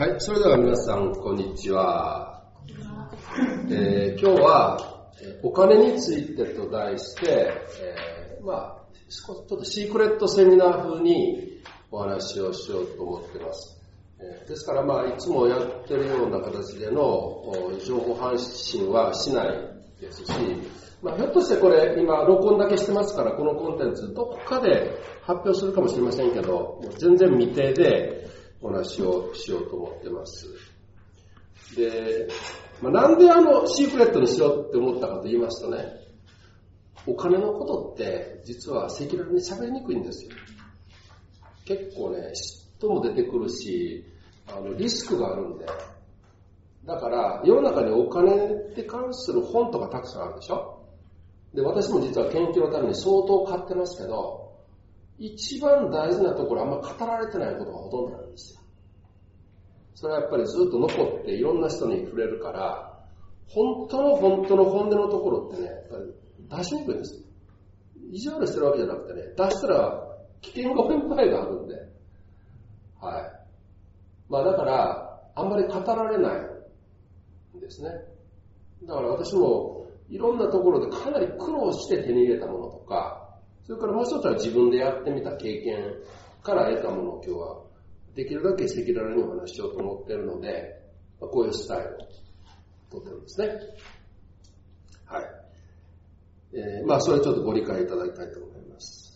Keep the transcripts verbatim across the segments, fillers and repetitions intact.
はい、それでは皆さん、こんにちは。えー、今日は、お金についてと題して、えー、まあ、ちょっとシークレットセミナー風にお話をしようと思っています。えー、ですから、まあ、いつもやってるような形での情報発信はしないですし、まあ、ひょっとしてこれ、今、録音だけしてますから、このコンテンツ、どこかで発表するかもしれませんけど、全然未定でお話をしようと思ってます。で、まあ、なんであの、シークレットにしようって思ったかと言いますとね、お金のことって、実は赤裸々に喋りにくいんですよ。結構ね、嫉妬も出てくるし、あの、リスクがあるんで。だから、世の中にお金に関する本とかたくさんあるでしょ。で、私も実は研究のために相当買ってますけど、一番大事なところあんま語られてないことがほとんどなんですよ。それはやっぱりずっと残っていろんな人に触れるから、本当の本当の本音のところってね、やっぱり出しにくいんですよ。意地悪してるわけじゃなくてね、出したら危険がいっぱいがあるんで。はい。まあだから、あんまり語られないんですね。だから私もいろんなところでかなり苦労して手に入れたものとか、それからもう一つは自分でやってみた経験から得たものを今日はできるだけ赤裸々にお話ししようと思っているので、こういうスタイルをとってるんですね。はい。えー、まあそれちょっとご理解いただきたいと思います。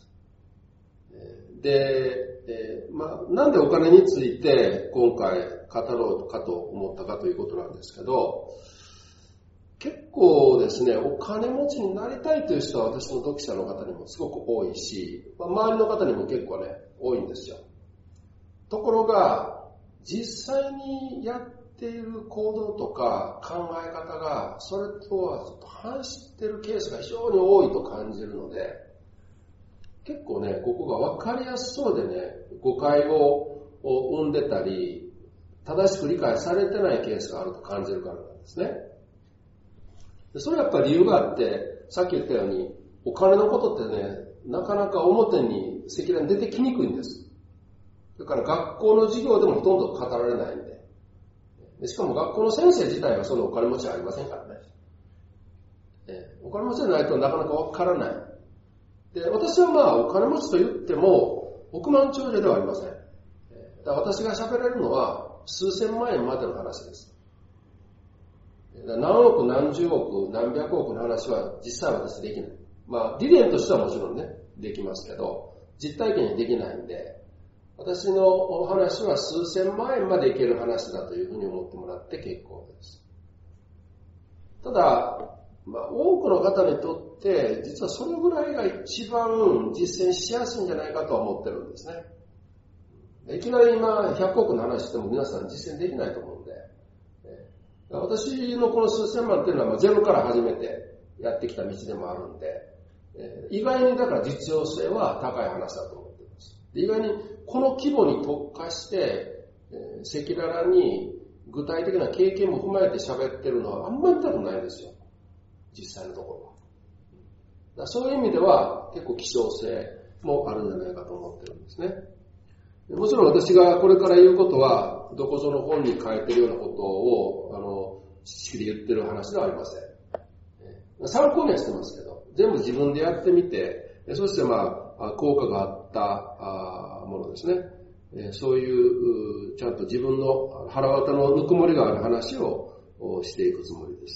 で、えー、まあなんでお金について今回語ろうかと思ったかということなんですけど、結構ですね、お金持ちになりたいという人は私の読者の方にもすごく多いし、まあ、周りの方にも結構ね、多いんですよ。ところが、実際にやっている行動とか考え方が、それとはちょっと反しているケースが非常に多いと感じるので、結構ね、ここが分かりやすそうでね、誤解を生んでたり、正しく理解されてないケースがあると感じるからなんですね。それはやっぱり理由があって、さっき言ったように、お金のことってね、なかなか表に赤裸々に出てきにくいんです。だから学校の授業でもほとんど語られないんで。でしかも学校の先生自体はそのお金持ちはありませんからね。えお金持ちじゃないとなかなかわからない。で、私はまあお金持ちと言っても億万長者ではありません。だから私が喋れるのは数千万円までの話です。何億、何十億、何百億の話は実際は私できない。まあ理念としてはもちろんね、できますけど、実体験にできないんで、私のお話は数千万円までいける話だというふうに思ってもらって結構です。ただ、まあ、多くの方にとって、実はそのぐらいが一番実践しやすいんじゃないかとは思ってるんですね。いきなり今ひゃくおくの話しても皆さん実践できないと思うんで、私のこの数千万っていうのはゼロから始めてやってきた道でもあるんで、意外にだから実用性は高い話だと思っています。意外にこの規模に特化して、赤裸々に具体的な経験も踏まえて喋ってるのはあんまり多分ないんですよ。実際のところは。だからそういう意味では結構希少性もあるんじゃないかと思ってるんですね。もちろん私がこれから言うことは、どこぞの本に書いてるようなことを、あの、知識で言ってる話ではありません。参考にはしてますけど、全部自分でやってみて、そしてまあ、効果があったものですね。そういう、ちゃんと自分の腹渡のぬくもりがある話をしていくつもりです。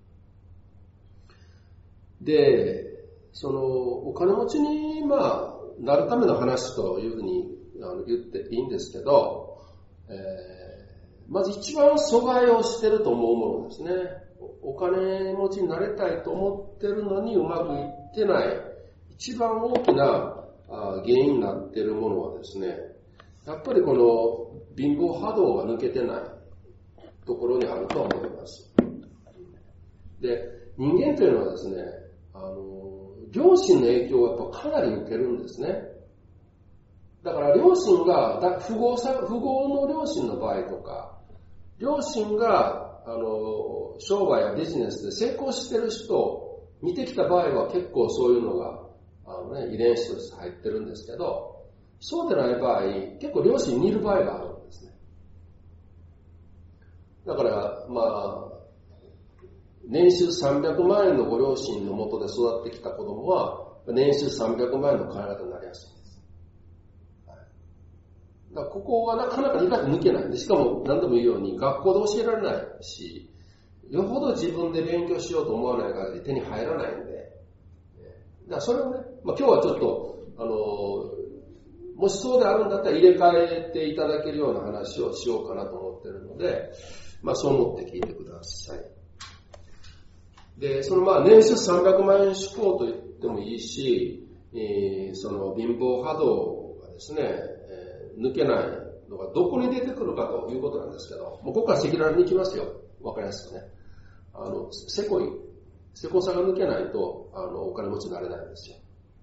で、その、お金持ちに、まあ、なるための話というふうに言っていいんですけど、えー、まず一番阻害をしてると思うものですね。お金持ちになりたいと思ってるのにうまくいってない、一番大きな原因になっているものはですね、やっぱりこの貧乏波動が抜けてないところにあると思います。で、人間というのはですね、あの、両親の影響をやっぱかなり受けるんですね。だから両親が、富豪さ、富豪の両親の場合とか、両親が、あの、商売やビジネスで成功してる人を見てきた場合は結構そういうのが、あのね、遺伝子として入ってるんですけど、そうでない場合、結構両親に似る場合があるんですね。 だから、まあ、年収さんびゃくまんえんのご両親のもとで育ってきた子供は、年収さんびゃくまんえんの考え方になりやすいんです。はい、だからここがなかなか意外と抜けない。でしかも何度も言うように、学校で教えられないし、よほど自分で勉強しようと思わない限り手に入らないんで、だからそれをね、まあ、今日はちょっと、あの、もしそうであるんだったら入れ替えていただけるような話をしようかなと思ってるので、まあそう思って聞いてください。で、そのまあ年収さんびゃくまんえん志向と言ってもいいし、えー、その貧乏波動がですね、えー、抜けないのがどこに出てくるかということなんですけど、もうここから赤裸々に行きますよ。わかりやすくね。あの、せこい、せこさが抜けないと、あの、お金持ちになれないんですよ。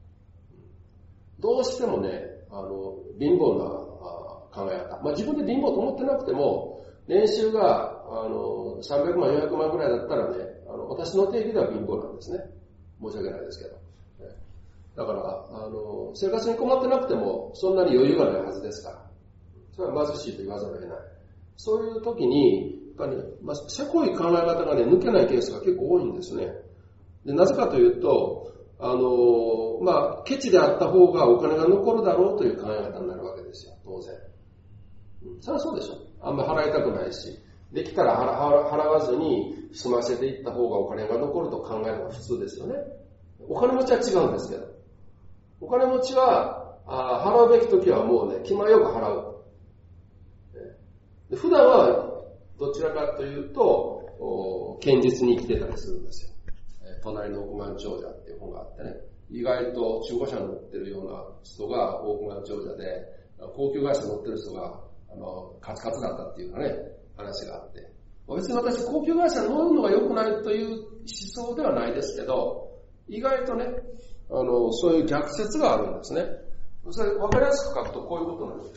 どうしてもね、あの、貧乏な考え方。まあ自分で貧乏と思ってなくても、年収が、あの、さんびゃくまん、よんひゃくまんぐらいだったらね、あの、私の定義では貧乏なんですね。申し訳ないですけど。だから、あの、生活に困ってなくても、そんなに余裕がないはずですから。それは貧しいと言わざるを得ない。そういう時に、やっぱり、まあ、せこい考え方がね、抜けないケースが結構多いんですね。で、なぜかというと、あの、まあ、ケチであった方がお金が残るだろうという考え方になるわけですよ、当然。うん、それはそうでしょ。あんま払いたくないし、できたら払, 払わずに済ませていった方がお金が残ると考えるのが普通ですよね。お金持ちは違うんですけど。お金持ちは、あ払うべき時はもうね、気前よく払う。で普段はどちらかというと、堅実に生きてたりするんですよ。隣の億万長者っていう本があってね、意外と中古車乗ってるような人が億万長者で、高級会社乗ってる人があのカツカツだったっていうかね、話があって、別に私高級会社乗るのが良くないという思想ではないですけど、意外とね、あのそういう逆説があるんですね。それ分かりやすく書くとこういうことなんです。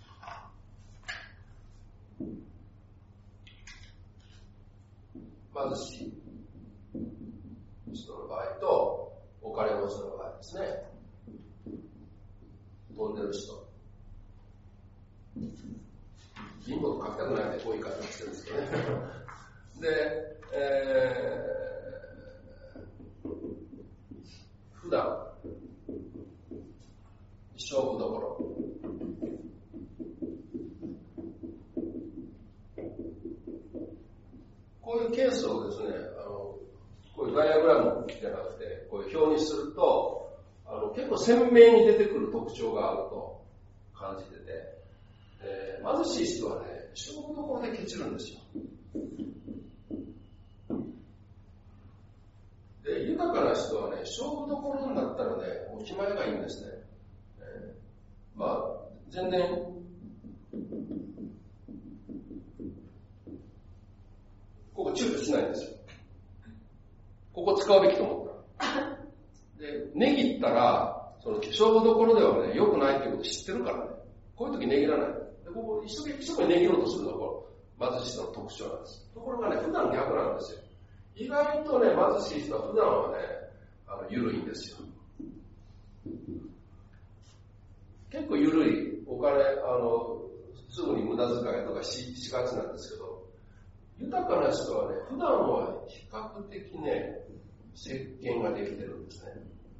貧しい人の場合とお金持ちの場合ですね。飛んでる人。貧乏と書きたくないんでこういう言い方してるんですけどね。で、えー、普段勝負どころ。こういうケースをですね、あのこういうダイアグラムじゃなくて、こういう表にすると、あの結構鮮明に出てくる特徴があると感じてて、えー、貧しい人はね、勝負どころでケチるんですよ。で、豊かな人はね、勝負どころになったらね、お決まりがいいんですね。えー、まあ、全然、ここ躊躇しないんですよ。ここ使うべきと思ったら。で、値切ったら、その勝負どころではね、良くないっていうこと知ってるからね。こういう時値切らない。で、ここ一生懸命値切ろうとするのが貧しい人の特徴なんです。ところがね、普段逆なんですよ。意外とね、貧しい人は普段はね、あの、緩いんですよ。結構緩いお金、あの、すぐに無駄遣いとか し, しがちなんですけど、豊かな人はね、普段は比較的ね、節儉ができてるんですね。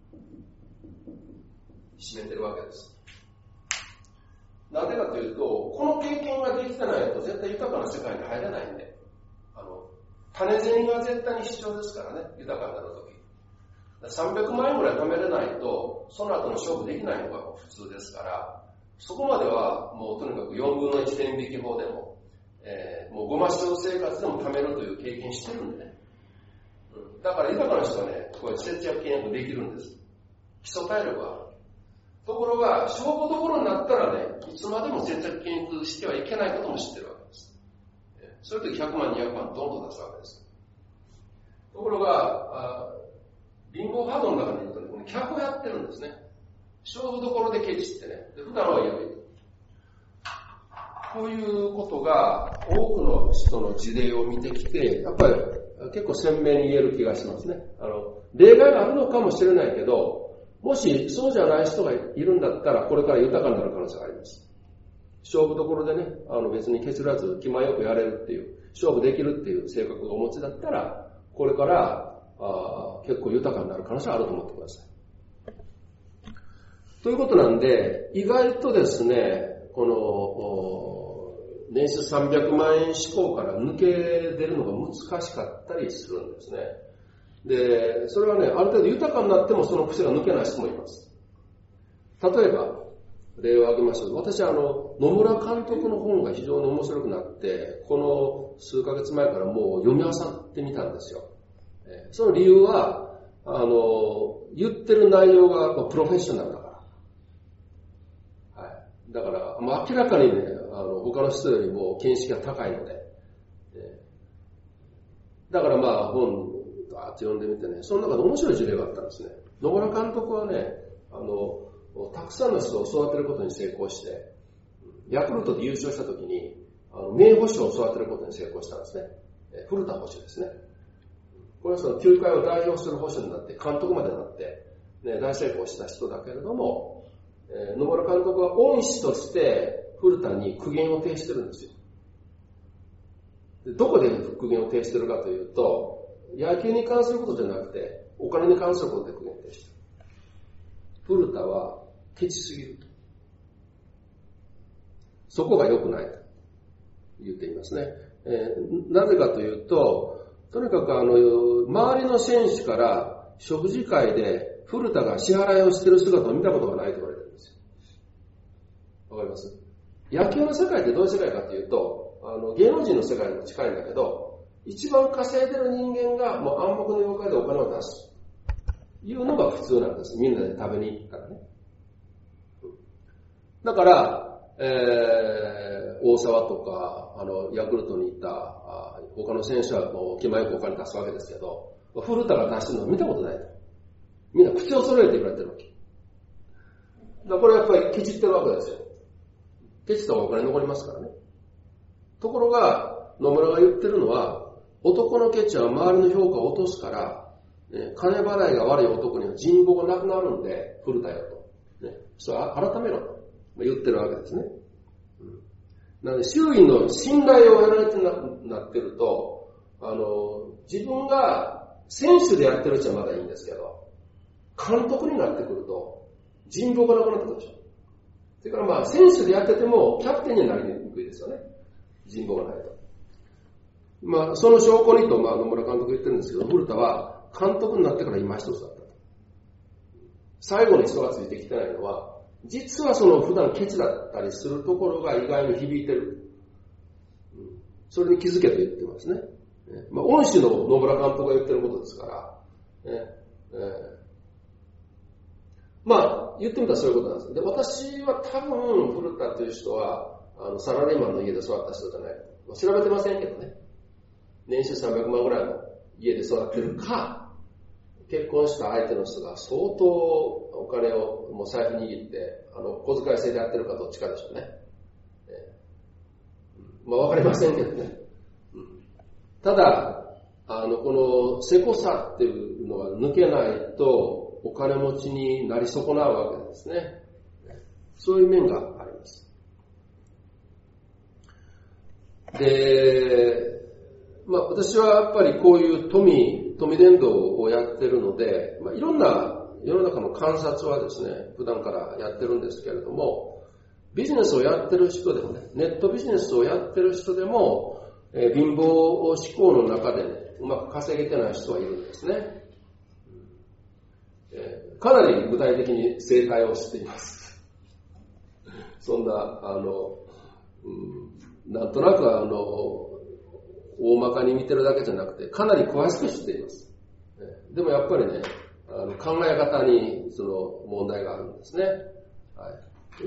占めてるわけです。なぜかというと、この経験ができてないと絶対豊かな世界に入れないんで、あの、種銭が絶対に必要ですからね、豊かになるとき。さんびゃくまんえんぐらい貯めれないと、その後の勝負できないのが普通ですから、そこまではもうとにかくよんぶんのいち天引き法でも、えー、もうごま塩生活でも貯めるという経験してるんでね。うん、だから豊かな人はね、こういう節約倹約できるんです。基礎体力がある。ところが、勝負どころになったらね、いつまでも節約倹約してはいけないことも知ってるわけです。そういう時ひゃくまん、にひゃくまんどんどん出すわけです。ところが、貧乏波動の中で言うとね、この逆をやってるんですね。勝負どころでケチってね、で普段は緩い。こういうことが多くの人の事例を見てきて、やっぱり結構鮮明に言える気がしますね。あの、例外があるのかもしれないけど、もしそうじゃない人がいるんだったら、これから豊かになる可能性があります。 勝負どころでね、あの別にケチらず気前よくやれるっていう、勝負できるっていう性格をお持ちだったら、これからあ結構豊かになる可能性あると思ってください。ということなんで、意外とですね、この年収さんびゃくまんえん志向から抜け出るのが難しかったりするんですね。で、それはね、ある程度豊かになってもその癖が抜けない人もいます。例えば、例を挙げましょう。私はあの、野村監督の本が非常に面白くなって、この数ヶ月前からもう読み漁ってみたんですよ。その理由は、あの、言ってる内容がプロフェッショナルだから。はい。だから、まあ、明らかにね、あの、他の人よりも見識が高いので。だからまあ、本、バーって読んでみてね、その中で面白い事例があったんですね。野村監督はね、あの、たくさんの人を育てることに成功して、ヤクルトで優勝したときに、あの名捕手を育てることに成功したんですね。古田捕手ですね。これはその球界を代表する捕手になって、監督までなって、ね、大成功した人だけれども、えー、野村監督は恩師として古田に苦言を呈してるんですよ。でどこで苦言を呈してるかというと、野球に関することじゃなくて、お金に関することで苦言を呈してる。古田はケチすぎると。そこが良くないと言っていますね。えー、なぜかというと、とにかくあの、周りの選手から食事会で古田が支払いをしている姿を見たことがないと言われてるんですよ。わかります？野球の世界ってどういう世界かというと、あの、芸能人の世界にも近いんだけど、一番稼いでる人間がもう暗黙の了解でお金を出す。いうのが普通なんです。みんなで食べに行ったらね。だから、えー、大沢とか、あの、ヤクルトに行った、あ他の選手はもう気前よくお金出すわけですけど、古田が出してるのを見たことないと。みんな口を揃えて言われてるわけ。だからこれやっぱりケチってるわけですよ。ケチった方がお金残りますからね。ところが、野村が言ってるのは、男のケチは周りの評価を落とすから、ね、金払いが悪い男には人望がなくなるんで、古田よと。ね、それは改めろと言ってるわけですね。うん、なので、周囲の信頼をやられて な, なってると、あの、自分が選手でやってるうちはまだいいんですけど、監督になってくると、人望がなくなってくるでしょ。それからまあ、選手でやってても、キャプテンになりにくいですよね。人望がないと。まあ、その証拠にと、まあ、野村監督言ってるんですけど、古田は、監督になってから今一つだった。最後に人がついてきてないのは、実はその普段ケチだったりするところが意外に響いてる。それに気づけと言ってますね。まあ、恩師の野村監督が言ってることですから、ねえー、まあ、言ってみたらそういうことなんです。で、私は多分、古田という人は、あの、サラリーマンの家で育った人じゃない。まあ、調べてませんけどね。年収さんびゃくまんぐらいの家で育ってるか、結婚した相手の人が相当お金をもう財布握って、あの、小遣い制でやってるかどっちかでしょうね。えー、まあ、わかりませんけどね。うん、ただ、あの、この、せこさっていうのが抜けないと、お金持ちになり損なうわけですね。そういう面があります。で、まあ私はやっぱりこういう富、富伝道をやってるので、まあいろんな世の中の観察はですね、普段からやってるんですけれども、ビジネスをやってる人でもね、ネットビジネスをやってる人でも、えー、貧乏志向の中でね、うまく稼げてない人はいるんですね。えー、かなり具体的に正解をしています。そんな、あの、うん、なんとなくあの、大まかに見てるだけじゃなくて、かなり詳しく知っています。でもやっぱりね、あの考え方にその問題があるんですね。はい、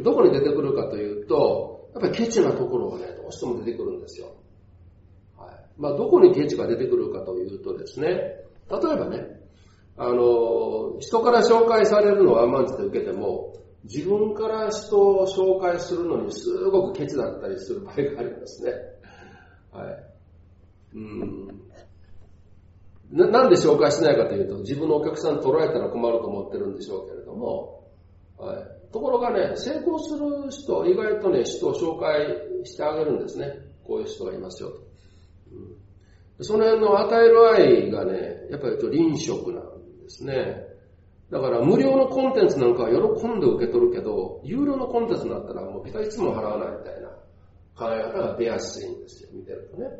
どこに出てくるかというと、やっぱりケチなところがね、どうしても出てくるんですよ。はい、まあ、どこにケチが出てくるかというとですね、例えばね、あの、人から紹介されるのを甘んじて受けても、自分から人を紹介するのにすごくケチだったりする場合がありますね。はい。うんな, なんで紹介しないかというと、自分のお客さん取られたら困ると思ってるんでしょうけれども、はい、 ところがね、成功する人、意外とね、人を紹介してあげるんですね。こういう人がいますよと。うん、その辺の与える愛がね、やっぱり臨食なんですね。だから無料のコンテンツなんかは喜んで受け取るけど、有料のコンテンツになったらもうピタいつも払わないみたいな考え方が出やすいんですよ、見てるとね。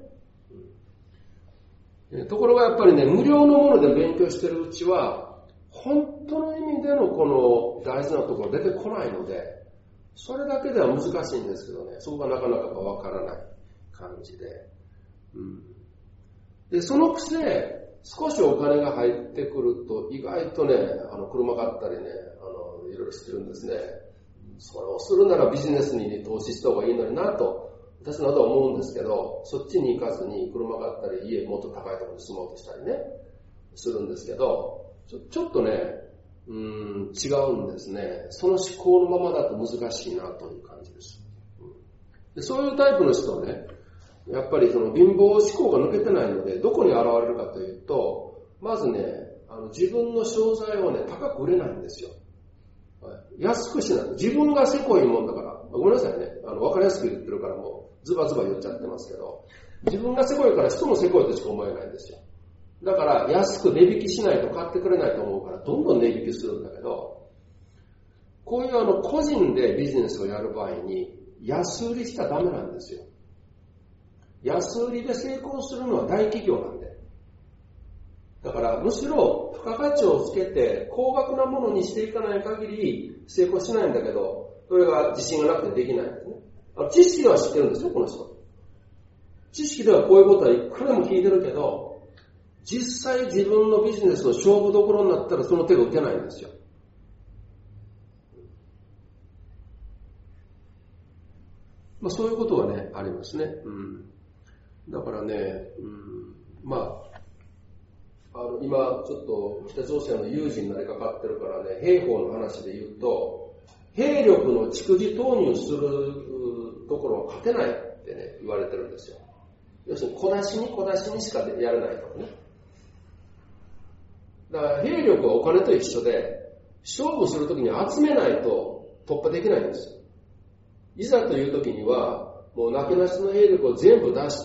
うん、ところがやっぱりね、無料のもので勉強してるうちは、本当の意味でのこの大事なところ出てこないので、それだけでは難しいんですけどね、そこがなかなかわからない感じで。うん、で、そのくせ、少しお金が入ってくると、意外とね、あの、車買ったりね、あの、いろいろしてるんですね。それをするならビジネスに投資した方がいいのになと、私などは思うんですけど、そっちに行かずに車買ったり、家もっと高いところに住もうとしたりね、するんですけど、ちょ、ちょっとね、うーん、違うんですね。その思考のままだと難しいなという感じです。うん、でそういうタイプの人はね、やっぱりその貧乏思考が抜けてないので、どこに現れるかというと、まずね、あの自分の商材をね、高く売れないんですよ。安くしない。自分がせこいもんだから、ごめんなさいね、あの、わかりやすく言ってるからもう、ズバズバ言っちゃってますけど、自分がせこいから人もせこいとしか思えないんですよ。だから、安く値引きしないと買ってくれないと思うから、どんどん値引きするんだけど、こういうあの、個人でビジネスをやる場合に、安売りしちゃダメなんですよ。安売りで成功するのは大企業なんで。だからむしろ付加価値をつけて高額なものにしていかない限り成功しないんだけど、それが自信がなくてできないんですね。あの知識では知ってるんですよ、この人。知識ではこういうことはいくらでも聞いてるけど、実際自分のビジネスの勝負どころになったらその手が打てないんですよ。まあそういうことがね、ありますね。うんだからね、うん、まあ、あの今ちょっと北朝鮮の有事になりかかってるからね、兵法の話で言うと、兵力の蓄次投入するところは勝てないってね、言われてるんですよ。要するに小出しに小出しにしかやれないとかね。だから兵力はお金と一緒で、勝負するときに集めないと突破できないんですよ。いざというときには、もうなけなしの兵力を全部出して、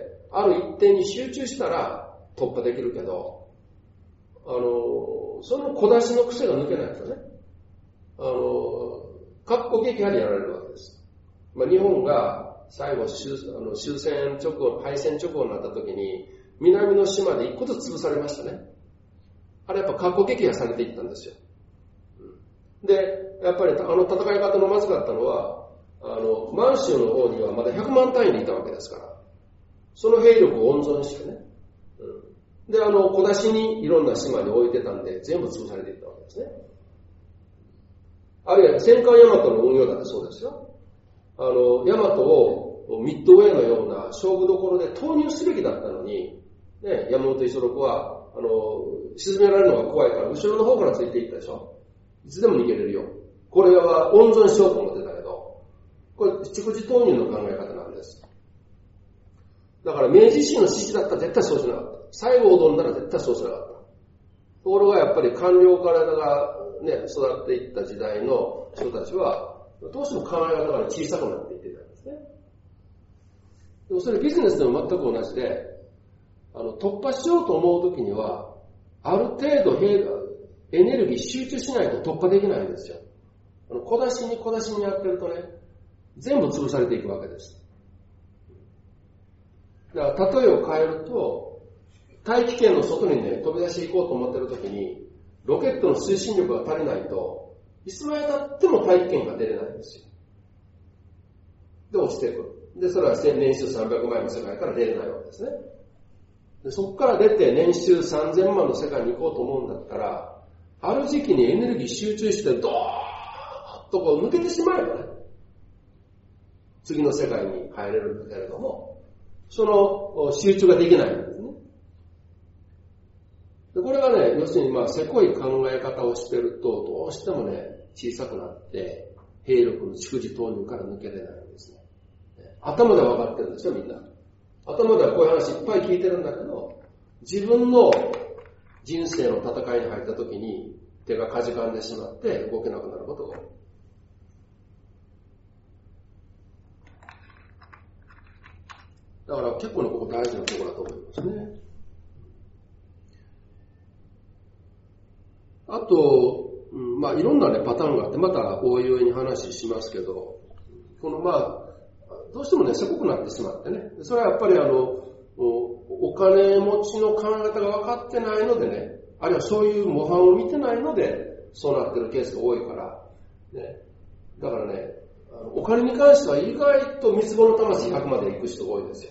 ある一点に集中したら突破できるけど、あの、その小出しの癖が抜けないんですよね。あの、各個撃破でやられるわけです。まあ、日本が最後終、あの終戦直後、敗戦直後になった時に、南の島で一個ずつ潰されましたね。あれやっぱ各個撃破されていったんですよ。で、やっぱりあの戦い方のまずかったのは、あの、満州の方にはまだひゃくまん単位でいたわけですから、その兵力を温存してね。うん、で、あの、小出しにいろんな島に置いてたんで、全部潰されていったわけですね。あるいは戦艦ヤマトの運用だってそうですよ。あの、ヤマトをミッドウェーのような勝負どころで投入すべきだったのに、ね、山本五十六は、あの、沈められるのが怖いから、後ろの方からついていったでしょ。いつでも逃げれるよ。これは温存しようと思ってたけど、これ、蓄次投入の考え方なんです。だから明治維新の志士だったら絶対そうしなかった。西郷どんなら絶対そうしなかった。ところがやっぱり官僚からがね、育っていった時代の人たちは、どうしても考え方が小さくなっていってたんですね。でもそれビジネスでも全く同じで、あの、突破しようと思うときには、ある程度エネルギー集中しないと突破できないんですよ。あの小出しに小出しにやってるとね、全部潰されていくわけです。だから例えを変えると、大気圏の外にね、飛び出していこうと思ってるときに、ロケットの推進力が足りないと、いつまで経っても大気圏が出れないんですよ。で、落ちてくる。で、それは年収さんびゃくまんの世界から出れないわけですね。でそこから出て年収さんぜんまんの世界に行こうと思うんだったら、ある時期にエネルギー集中してドーッとこう抜けてしまえばね、次の世界に入れるんだけれども、その集中ができないんですね。でこれがね、要するにまあ、せこい考え方をしてると、どうしてもね、小さくなって、兵力の蓄次投入から抜けれないんですね。頭では分かってるんですよ、みんな。頭ではこういう話いっぱい聞いてるんだけど、自分の人生の戦いに入った時に手がかじかんでしまって動けなくなることが多い。 だから結構ね、ここ大事なところだと思いますね。あと、うん、まあいろんなね、パターンがあって、またおいおいに話しますけど、このまあ、どうしてもね、せこくなってしまってね、それはやっぱりあの、お金持ちの考え方が分かってないのでね、あるいはそういう模範を見てないので、そうなってるケースが多いから、ね、だからね、お金に関しては意外と三つ子の魂ひゃくまで行く人が多いんですよ。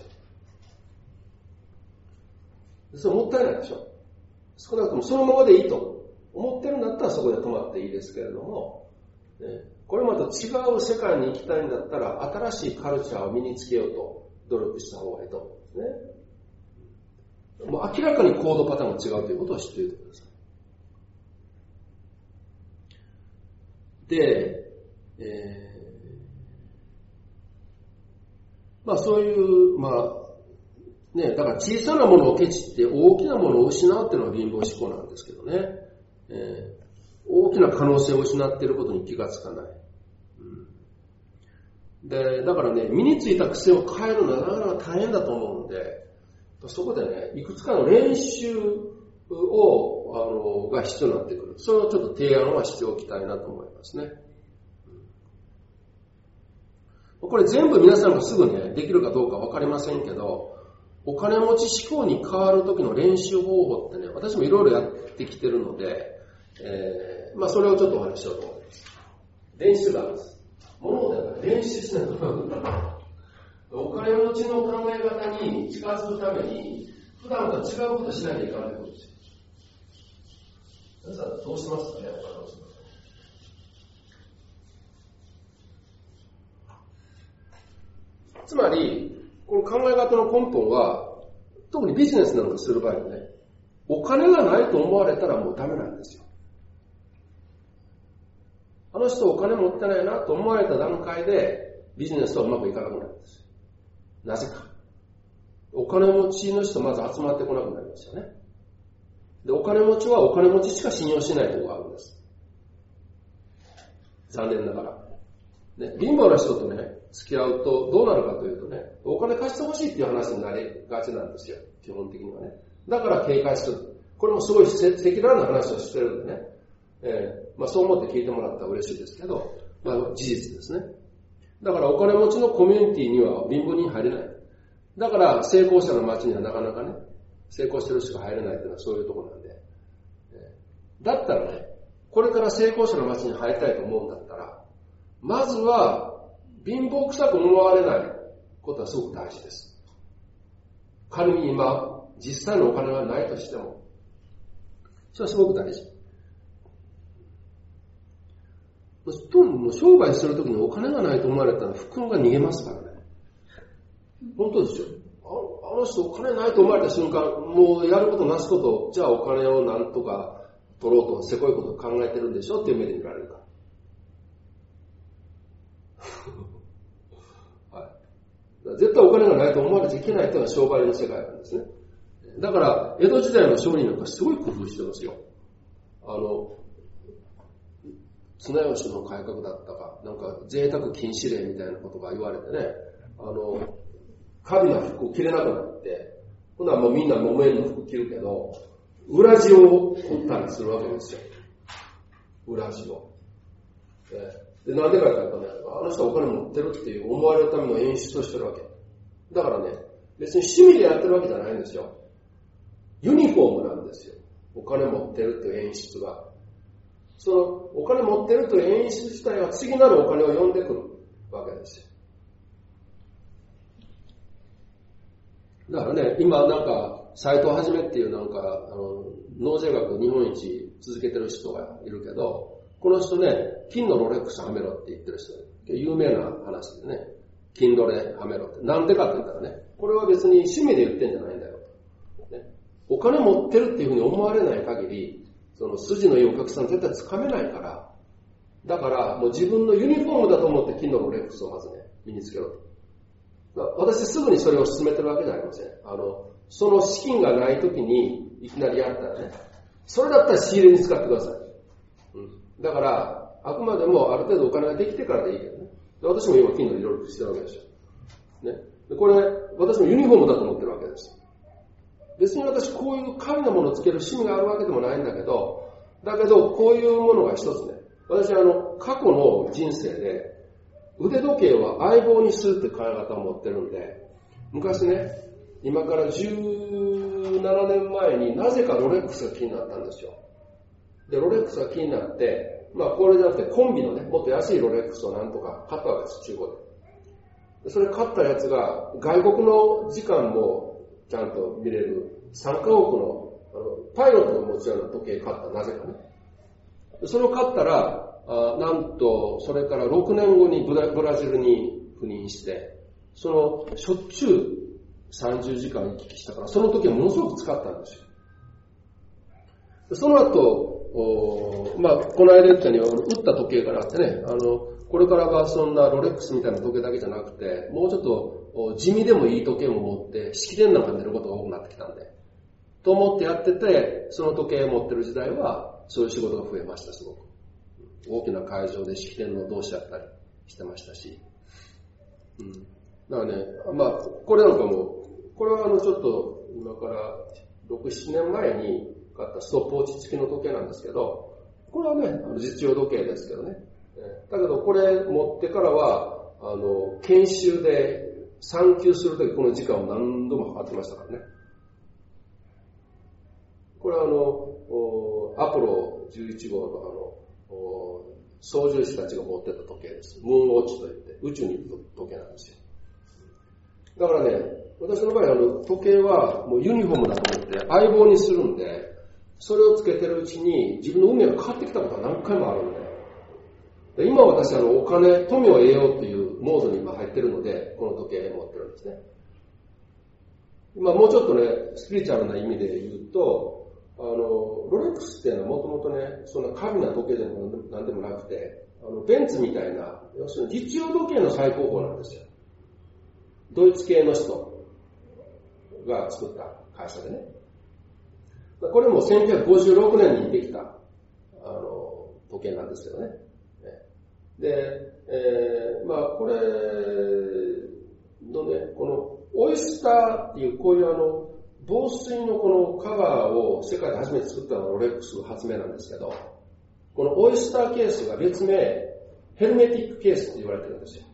それもったいないでしょ。少なくともそのままでいいと思ってるんだったらそこで止まっていいですけれども、ね、これまた違う世界に行きたいんだったら新しいカルチャーを身につけようと努力した方がいいと思うんですね。もう明らかに行動パターンが違うということを知っていてください。で、えー、まあそういう、まあ、ね、だから小さなものをケチって大きなものを失うっていうのは貧乏思考なんですけどね、えー、大きな可能性を失っていることに気がつかない、うん、でだからね、身についた癖を変えるのはなかなか大変だと思うんで、そこでね、いくつかの練習をあのが必要になってくる。それをちょっと提案はしておきたいなと思いますね。これ全部皆さんがすぐね、できるかどうかわかりませんけど、お金持ち思考に変わる時の練習方法ってね、私もいろいろやってきてるので、えー、まあそれをちょっとお話ししようと思います。練習があるんです。物事だから練習しないとお金持ちの考え方に近づくために、普段と違うことしなきゃいけないということですよ。皆さんどうしますかね、お金持ちの。つまり、この考え方の根本は、特にビジネスなんかする場合はね、お金がないと思われたらもうダメなんですよ。あの人お金持ってないなと思われた段階で、ビジネスはうまくいかなくなるんです。なぜか。お金持ちの人まず集まってこなくなりますよね。で、お金持ちはお金持ちしか信用しないところがあるんです。残念ながら。ね、貧乏な人とね、付き合うとどうなるかというとね、お金貸してほしいっていう話になりがちなんですよ。基本的にはね。だから警戒する。これもすごい赤裸々な話をしてるんでね。えー、まあそう思って聞いてもらったら嬉しいですけど、まあ事実ですね。だからお金持ちのコミュニティには貧乏人入れない。だから成功者の街にはなかなかね、成功してる人が入れないというのはそういうところなんで。だったらね、これから成功者の街に入りたいと思うんだったら、まずは貧乏臭く思われないことはすごく大事です。仮に今、実際のお金がないとしても、それはすごく大事。もう商売するときにお金がないと思われたら袋が逃げますからね。本当ですよ。あ, あの人お金ないと思われた瞬間、もうやることなすこと、じゃあお金をなんとか取ろうとせこいことを考えてるんでしょっていう目で見られるから。はい、絶対お金がないと思われちゃいけないというのは商売の世界なんですね。だから江戸時代の商人なんかすごい工夫してますよ。あの綱吉の改革だったか、なんか贅沢禁止令みたいなことが言われてね、あの、過敏な服を着れなくなって、ほなもうみんな木綿の服着るけど、裏地を取ったりするわけですよ。裏地を。で、なんでかって言ったらね、あの人はお金持ってるっていう思われるための演出をしてるわけ。だからね、別に趣味でやってるわけじゃないんですよ。ユニフォームなんですよ。お金持ってるっていう演出が。そのお金持ってるという演出自体は次なるお金を呼んでくるわけですよ。だからね、今なんか斉藤はじめっていうなんかあの納税額日本一続けてる人がいるけど、この人ね、金のロレックスはめろって言ってる人で、有名な話でね、金ロレはめろって。なんでかって言ったらね、これは別に趣味で言ってんじゃないんだよ。ね、お金持ってるっていうふうに思われない限り、その筋のいいお客さん絶対つかめないから、だからもう自分のユニフォームだと思って金のロレックスをまずね、身につけろと。私すぐにそれを進めてるわけじゃありません。あの、その資金がない時にいきなりやったらね、それだったら仕入れに使ってください。うん、だから、あくまでもある程度お金ができてからでいいけどね。私も今金のロレックスしてるわけでしょ。ね。 でこれ、私もユニフォームだと思ってるわけです。別に私こういう神のものをつける趣味があるわけでもないんだけど、だけどこういうものが一つね、私あの、過去の人生で、腕時計は相棒にするって考え方を持ってるんで、昔ね、今からじゅうななねんまえになぜかロレックスが気になったんですよ。で、ロレックスが気になって、まあこれじゃなくてコンビのね、もっと安いロレックスをなんとか買ったわけです、中古で。それ買ったやつが外国の時間もちゃんと見れるさんカ国の、あのパイロットが持ちような時計買った、なぜかね。それを買ったら、あなんとそれからろくねんごにブラ、ブラジルに赴任して、そのしょっちゅうさんじゅうじかん行き来したから、その時はものすごく使ったんですよ。その後、おまあ、この間言ったように、打った時計があってね、あの、これからはそんなロレックスみたいな時計だけじゃなくて、もうちょっと地味でもいい時計も持って、式典なんかに出ることが多くなってきたんで、と思ってやってて、その時計を持ってる時代は、そういう仕事が増えました、すごく。大きな会場で式典の同志だったりしてましたし。うん。だからね、まあ、これなんかも、これはあの、ちょっと、今からろく、ななねんまえに買ったストップウォッチ付きの時計なんですけど、これはね、あの実用時計ですけどね。だけど、これ持ってからは、あの、研修で産休するとき、この時間を何度も測ってましたからね。これはあの、アポロじゅういち号のあの、操縦士たちが持ってた時計です。ムーンウォッチといって、宇宙に行く時計なんですよ。だからね、私の場合、あの、時計はもうユニフォームだと思って相棒にするんで、それをつけてるうちに自分の運命が変わってきたことは何回もあるんで、で今私あの、お金、富を得ようっていうモードに今入ってるので、この時計を持ってるんですね。まあもうちょっとね、スピリチュアルな意味で言うと、あの、ロレックスっていうのはもともとね、そんな神な時計でも何でもなくて、あの、ベンツみたいな、要するに実用時計の最高峰なんですよ。ドイツ系の人が作った会社でね。これもせんきゅうひゃくごじゅうろくねんにできた、あの、時計なんですけどね。で、えー、まあこれのね、このオイスターっていうこういうあの、防水のこのカバーを世界で初めて作ったのがロレックス発明なんですけど、このオイスターケースが別名、ヘルメティックケースって言われてるんですよ。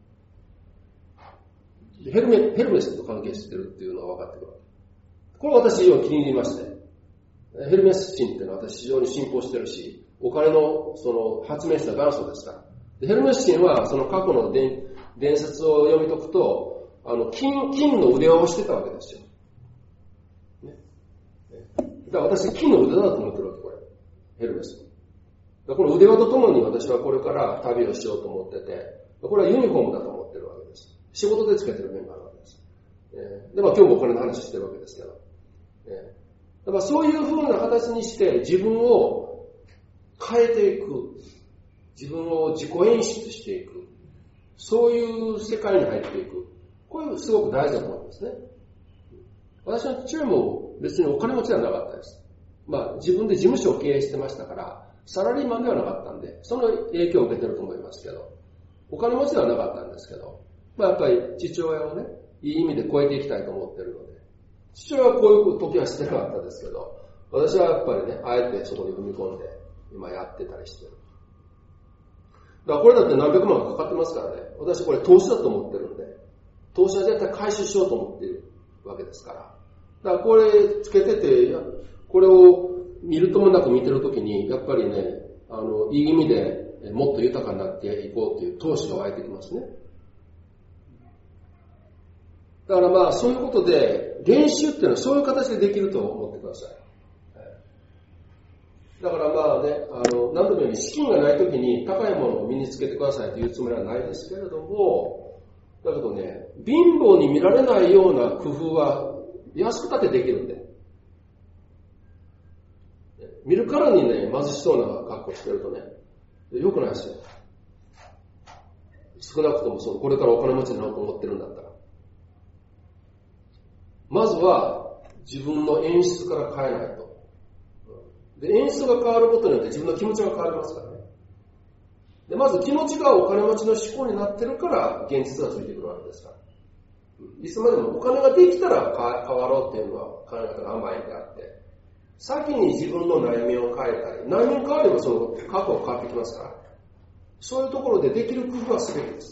ヘルメ、ヘルメスと関係してるっていうのが分かってくる。これ私非常に気に入りまして、ヘルメスチンっていうのは私非常に信奉してるし、お金のその発明した元祖ですから。でヘルメスチンはその過去の伝、伝説を読み解くと、あの、金、金の腕輪をしてたわけですよ。ね。だから私金の腕輪だと思ってるわけ、これ。ヘルメス。だこの腕輪とともに私はこれから旅をしようと思ってて、これはユニフォームだと思ってるわけです。仕事でつけてる面があるわけです。えー、で、まあ今日もお金の話してるわけですけど。えー、だからそういう風な形にして自分を変えていく。自分を自己演出していく。そういう世界に入っていく。これすごく大事だと思うんですね。私の父親も別にお金持ちではなかったです。まあ自分で事務所を経営してましたから、サラリーマンではなかったんで、その影響を受けてると思いますけど、お金持ちではなかったんですけど、まあやっぱり父親をね、いい意味で超えていきたいと思ってるので、父親はこういう時はしてなかったですけど、私はやっぱりね、あえてそこに踏み込んで、今やってたりしてる。だからこれだって何百万かかってますからね、私これ投資だと思ってるんで、投資は絶対回収しようと思っているわけですから。だからこれつけてて、これを見るともなく見てるときに、やっぱりね、あの、いい意味でもっと豊かになっていこうという闘志が湧いてきますね。だからまあそういうことで、練習っていうのはそういう形でできると思ってください。だからまあね、あの、何度も言うように資金がないときに高いものを身につけてくださいというつもりはないですけれども、だけどね、貧乏に見られないような工夫は安くたってできるんで。見るからにね、貧しそうな格好してるとね、良くないですよ。少なくともその、これからお金持ちになろうと思ってるんだったら。まずは、自分の演出から変えないと。で、演出が変わることによって自分の気持ちが変わりますからね。で、まず気持ちがお金持ちの思考になってるから、現実がついてくるわけですから。 いつまでもお金ができたら変わろうっていうのは考え方が甘いんであって、先に自分の内面を変えたり、内面変わればその過去が変わってきますから、そういうところでできる工夫はすべきです。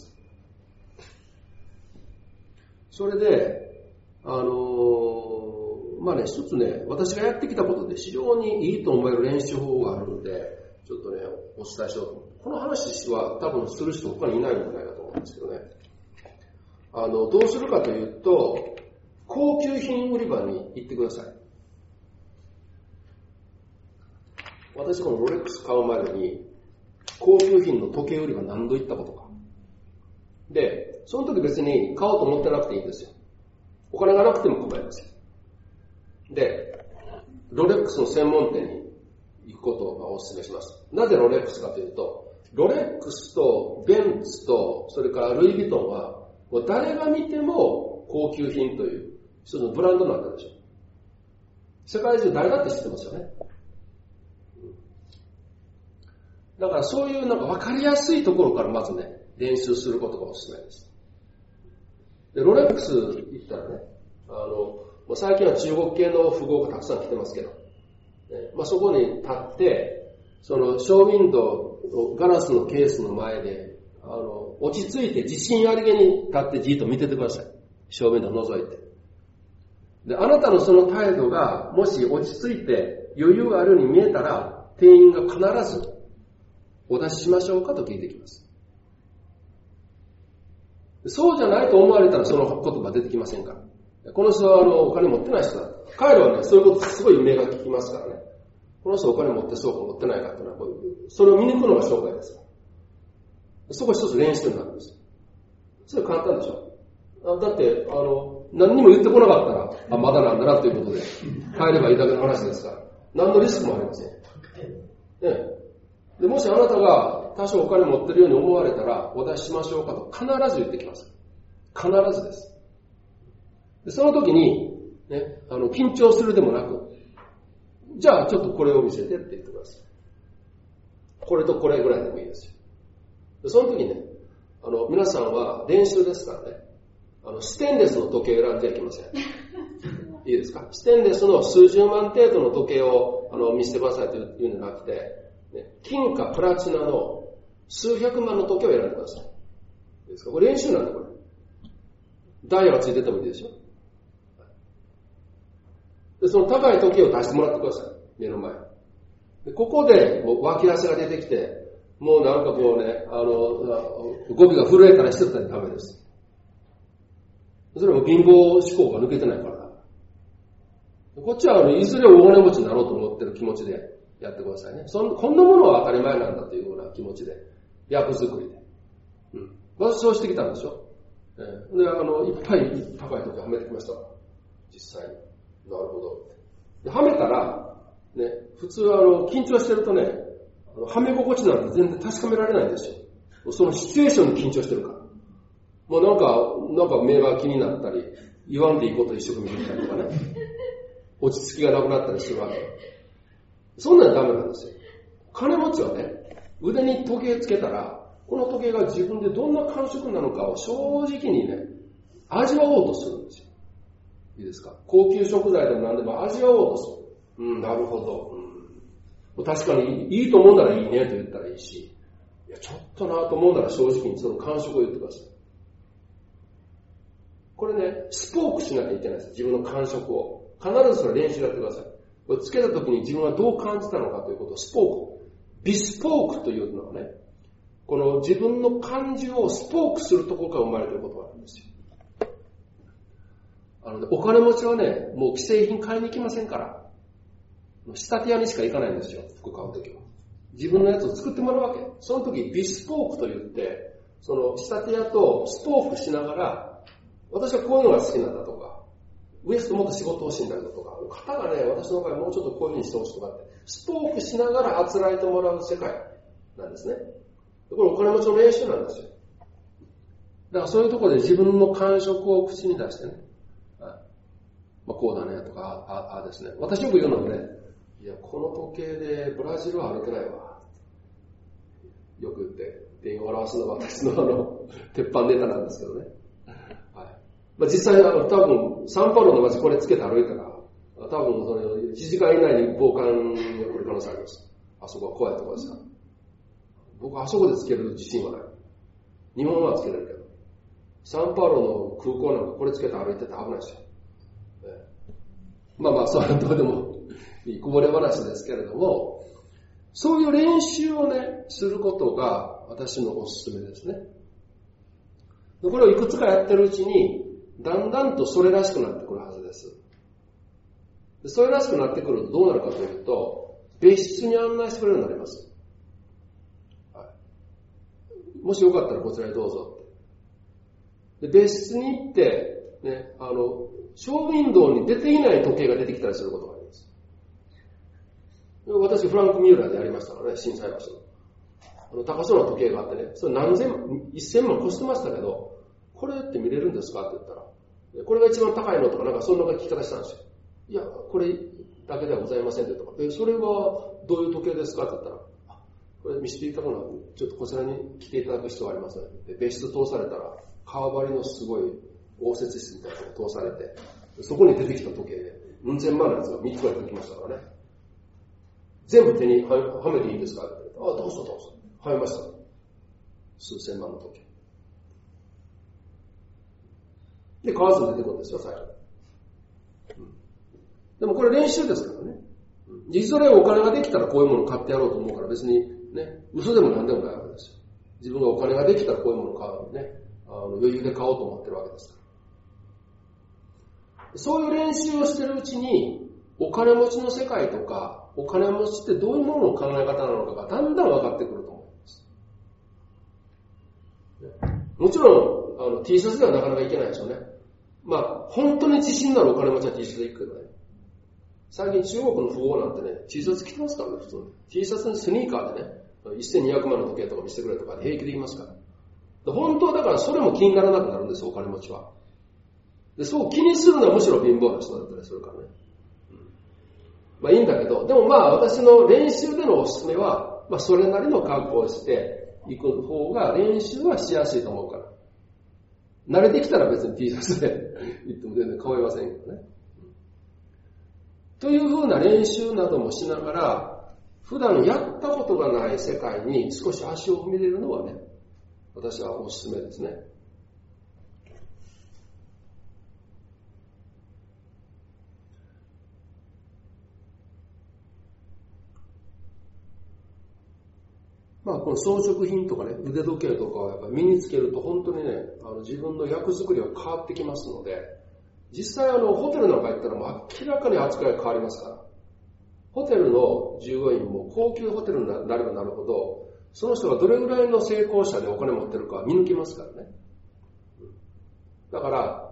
それで、あのー、まあね、一つね、私がやってきたことで非常にいいと思える練習法があるので、ちょっとね、お伝えしようと思う。この話は多分する人他にいないんじゃないかと思うんですけどね。あの、どうするかというと、高級品売り場に行ってください。私このロレックス買う前に、高級品の時計売り場何度行ったことか。で、その時別に買おうと思ってなくていいんですよ。お金がなくても買えますよ。で、ロレックスの専門店に行くことをお勧めします。なぜロレックスかというと、ロレックスとベンツと、それからルイ・ヴィトンは、もう誰が見ても高級品という一つのブランドになったでしょ。世界中誰だって知ってますよね。だからそういうなんか分かりやすいところからまずね、練習することがおすすめです。で、ロレックス行ったらね、あの、もう最近は中国系の富豪がたくさん来てますけど、ね、まあ、そこに立って、そのショーウィンドウ、ガラスのケースの前で、あの、落ち着いて自信ありげに立ってじっと見ててください。ショーウィンドウを覗いて。で、あなたのその態度が、もし落ち着いて余裕があるように見えたら、店員が必ずお出ししましょうかと聞いてきます。そうじゃないと思われたらその言葉出てきませんから。この人はあのお金持ってない人だ。彼らはね、そういうことすごい目が利きますからね。この人お金持ってそうか持ってないかっていうのはこういう、それを見抜くのが商売です。そこ一つ練習になるんです。それ簡単でしょ。だって、あの、何にも言ってこなかったら、あ、まだなんだなということで、帰ればいいだけの話ですから、何のリスクもありません。ね。で、もしあなたが多少お金持ってるように思われたら、お出ししましょうかと必ず言ってきます。必ずです。で、その時に、ね、あの、緊張するでもなく、じゃあちょっとこれを見せてって言ってください。これとこれぐらいでもいいですよ。で、その時ね、あの、皆さんは練習ですからね、あの、ステンレスの時計を選んじゃいけません。いいですか？ステンレスの数十万程度の時計を、あの、見せてくださいというんじゃなくて、ね、金かプラチナの数百万の時計を選んでください。いいですか？これ練習なんだ、これ。ダイヤがついててもいいでしょ。で、その高い時計を出してもらってください。目の前。で、ここで、もう脇汗が出てきて、もうなんかこうね、あの、語尾が震えたりしてたらダメです。それも貧乏思考が抜けてないからだ。こっちはあの、いずれ大金持ちになろうと思ってる気持ちでやってくださいね。そんこんなものは当たり前なんだというような気持ちで、役作りで。うん。私そうしてきたんでしょ。えー、で、あの、いっぱい高い時計はめてきました。実際に。なるほど。で、はめたら、ね、普通はあの、緊張してるとね、あのはめ心地なんて全然確かめられないんですよ。そのシチュエーションに緊張してるから。もうなんか、なんか目が気になったり、言わんでいいこと一生懸命言ったりとかね。落ち着きがなくなったりするわけ。そんなのダメなんですよ。金持ちはね、腕に時計つけたら、この時計が自分でどんな感触なのかを正直にね、味わおうとするんですよ。いいですか？高級食材でも何でも味わおうとする。うん、なるほど。うん、確かにいいと思うならいいねと言ったらいいし、いやちょっとなと思うなら正直にその感触を言ってください。これね、スポークしなきゃいけないです。自分の感触を。必ずそれ練習やってください。これつけた時に自分はどう感じたのかということをスポーク。ビスポークというのはね、この自分の感情をスポークするところから生まれていることがあるんですよ。あのね、お金持ちはね、もう既製品買いに行きませんから、仕立て屋にしか行かないんですよ、服買うときは。自分のやつを作ってもらうわけ。その時、ビスポークと言って、その仕立て屋とスポークしながら、私はこういうのが好きなんだとか、ウエストもっと仕事をしいんだとか、型がね、私の場合もうちょっとこういう風にしてほしいとかって、スポークしながらあつらえてもらう世界なんですね。これお金持ちの練習なんですよ。だからそういうところで自分の感触を口に出してね、はい、まあ、こうだねとか、ああですね。私よく言うのはね、いや、この時計でブラジルは歩けないわ。よく言って、店員を表すのは私のあの、鉄板ネタなんですけどね。はい。 まあ、実際、あの、多分、サンパウロの街これつけて歩いたら、多分、その、いちじかん以内に暴漢が来る可能性あります。あそこは怖いところですから。僕はあそこでつける自信はない。日本はつけれるけど。サンパウロの空港なんかこれつけて歩いてて危ないですよ。えー、まあまあ、それはどうでもいいこぼれ話ですけれども、そういう練習をね、することが私のおすすめですね。これをいくつかやってるうちに、だんだんとそれらしくなってくるはずです。でそれらしくなってくるとどうなるかというと、別室に案内してくれるようになります。はい、もしよかったらこちらへどうぞって。で別室に行って、ね、あの、ショーウィンドウに出ていない時計が出てきたりすることがあります。私、フランク・ミューラーでやりましたからね、震災場所の。あの、高そうな時計があってね、それ何千万、一千万越してましたけど、これって見れるんですかって言ったら、これが一番高いのとか、なんかそんな聞き方したんですよ。いや、これだけではございませんってとか、え、それはどういう時計ですかって言ったら、これ見せていただくのは、ちょっとこちらに来ていただく必要がありますね。で、別室通されたら、川張りのすごい応接室みたいなとこ通されて、そこに出てきた時計で、うん千万のやつがみっつぐらい出てきましたからね。全部手にはめていいんですかって言って、あ、どうぞどうぞ。はめました。数千万の時計。で、買わずに出てくるんですよ、最後。うん、でもこれ練習ですからね。いずれお金ができたらこういうものを買ってやろうと思うから別にね、嘘でも何でもないわけですよ。自分がお金ができたらこういうものを買うね、あの余裕で買おうと思ってるわけですから。そういう練習をしてるうちに、お金持ちの世界とか、お金持ちってどういうものの考え方なのかがだんだん分かってくると思います。もちろん、あの T シャツではなかなかいけないでしょうね。まあ、本当に自信のあるお金持ちは T シャツで行くけどね。最近中国の富豪なんてね、T シャツ着てますからね、普通に。T シャツにスニーカーでね、せんにひゃくまんの時計とか見せてくれとか平気できますから。本当はだからそれも気にならなくなるんですよ、お金持ちは。で、そう気にするのはむしろ貧乏な人だったりするからね。うん、まあいいんだけど、でもまあ私の練習でのおすすめは、まあそれなりの格好をして行く方が練習はしやすいと思うから。慣れてきたら別に T シャツで行っても全然構いませんけどね。というふうな練習などもしながら、普段やったことがない世界に少し足を踏み入れるのはね、私はおすすめですね。まあこの装飾品とかね、腕時計とかをやっぱり身につけると本当にね、あの自分の役作りは変わってきますので、実際あのホテルなんか行ったらもう明らかに扱いが変わりますから。ホテルの従業員も高級ホテルになればなるほど、その人がどれぐらいの成功者でお金持ってるか見抜きますからね。だから、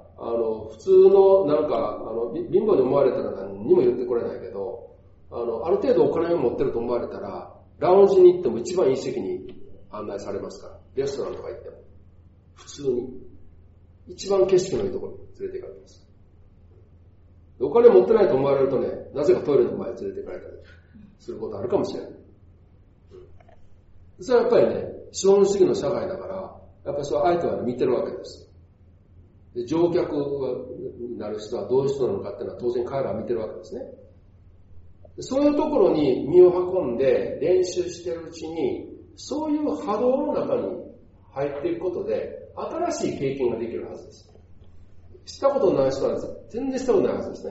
あの、普通のなんか、あの、貧乏に思われたら何にも言ってこれないけど、あの、ある程度お金を持ってると思われたら、ラウンジに行っても一番いい席に案内されますから、レストランとか行っても。普通に。一番景色のいいところに連れて行かれます。お金持ってないと思われるとね、なぜかトイレの前に連れて行かれたりすることあるかもしれない。それはやっぱりね、資本主義の社会だから、やっぱりそう相手は見てるわけです。で乗客になる人はどういう人なのかっていうのは当然彼らは見てるわけですね。そういうところに身を運んで練習しているうちに、そういう波動の中に入っていくことで、新しい経験ができるはずです。したことない人は全然したことないはずですね。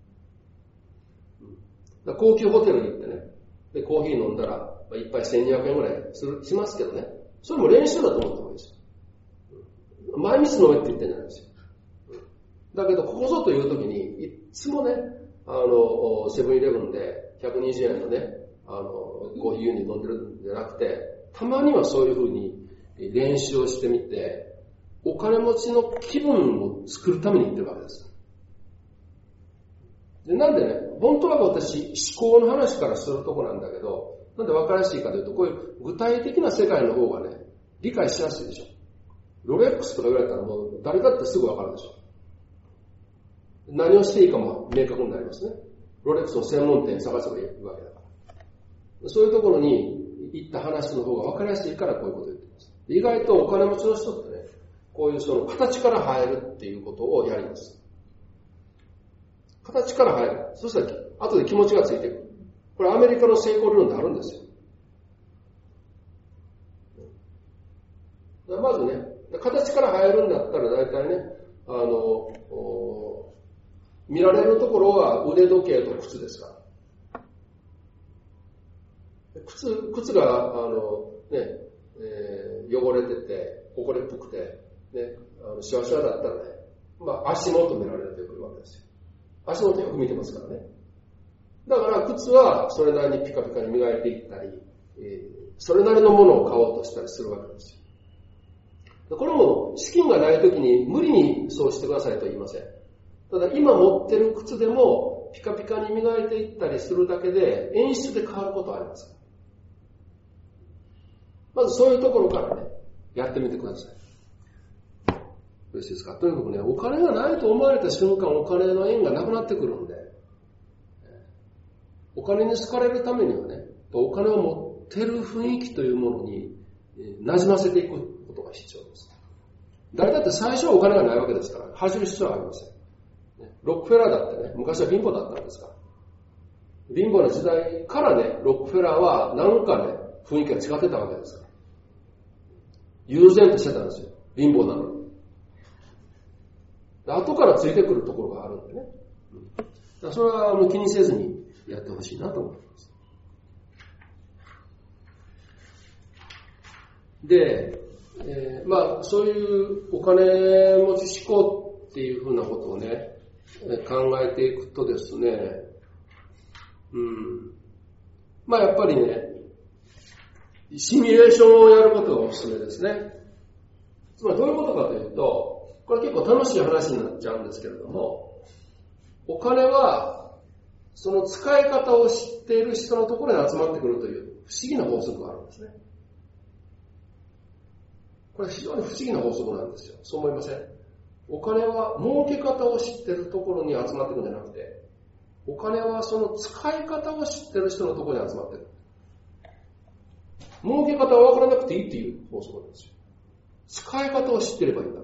だ高級ホテルに行ってね、でコーヒー飲んだら、まあ、いっぱいせんにひゃくえんぐらいするしますけどね、それも練習だと思った方がいいですよ。毎日飲めって言ってんじゃないですよ。だけど、ここぞという時に、いつもね、あの、セブンイレブンでひゃくにじゅうえんのね、あの、コーヒー牛乳飲んでるんじゃなくて、たまにはそういう風に練習をしてみて、お金持ちの気分を作るために言ってるわけです。でなんでね、本当は私、思考の話からするとこなんだけど、なんで分かりやすいかというと、こういう具体的な世界の方がね、理解しやすいでしょ。ロレックスとか言われたらもう誰だってすぐ分かるでしょ。何をしていいかも明確になりますね。ロレックスの専門店探せばいいわけだから。そういうところに行った話の方が分かりやすいからこういうことを言ってます。意外とお金持ちの人ってね、 こういうその形から入るっていうことをやります。形から入る。そしたら後で気持ちがついてくる。これアメリカの成功理論であるんですよ。まずね、形から入るんだったら大体ね、あの、見られるところは腕時計と靴ですから。靴、靴が、あの、ね、えー、汚れてて、埃っぽくて、ね、あのシワシワだったらね、まあ足元見られてくるわけですよ。足元よく見てますからね。だから靴はそれなりにピカピカに磨いていったり、えー、それなりのものを買おうとしたりするわけですよ。これも資金がないときに無理にそうしてくださいと言いません。ただ今持ってる靴でもピカピカに磨いていったりするだけで演出で変わることはあります。まずそういうところからね、やってみてください。よろしいですか。とにかくね、お金がないと思われた瞬間、お金の縁がなくなってくるんで、お金に好かれるためにはね、お金を持ってる雰囲気というものに馴染ませていくことが必要です。誰だって最初はお金がないわけですから、恥じる必要はありません。ロックフェラーだってね、昔は貧乏だったんですから。貧乏な時代からね、ロックフェラーはなんかね、雰囲気が違ってたわけですから。悠然としてたんですよ。貧乏なのに。後からついてくるところがあるんでね。うん、だからそれはもう気にせずにやってほしいなと思ってます。で、えー、まあそういうお金持ち思考っていうふうなことをね、考えていくとですね、うん、まあやっぱりね、シミュレーションをやることがおすすめですね。つまりどういうことかというと、これ結構楽しい話になっちゃうんですけれども、お金はその使い方を知っている人のところに集まってくるという不思議な法則があるんですね。これ非常に不思議な法則なんですよ。そう思いません？お金は儲け方を知っているところに集まってくるんじゃなくて、お金はその使い方を知っている人のところに集まってくる。儲け方は分からなくていいっていう法則なんですよ。使い方を知ってればいいんだ。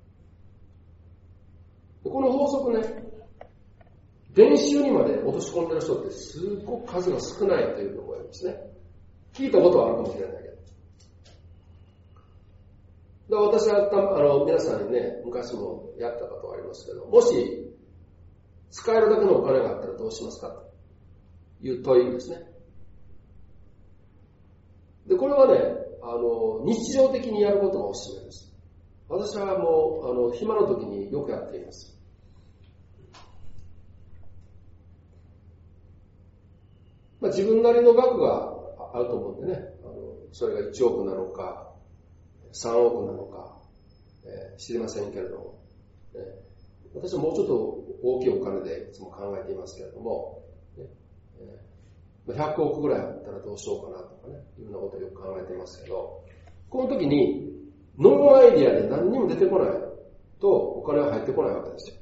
この法則ね、練習にまで落とし込んでる人ってすごく数が少ないというところですね。聞いたことはあるかもしれないけど。だから私はあの皆さんにね、昔もやったことがありますけど、もし使えるだけのお金があったらどうしますかという問いですね。で、これはね、あの、日常的にやることがおすすめです。私はもう、あの、暇の時によくやっています。まあ、自分なりの額があると思うんでね、あの、それがいちおくなのか、さんおくなのか、えー、知りませんけれども、えー、私はもうちょっと大きいお金でいつも考えていますけれども、ねえーひゃくおくぐらいあったらどうしようかなとかね、いうようなことをよく考えていますけど、この時にノーアイディアで何にも出てこないとお金は入ってこないわけですよ。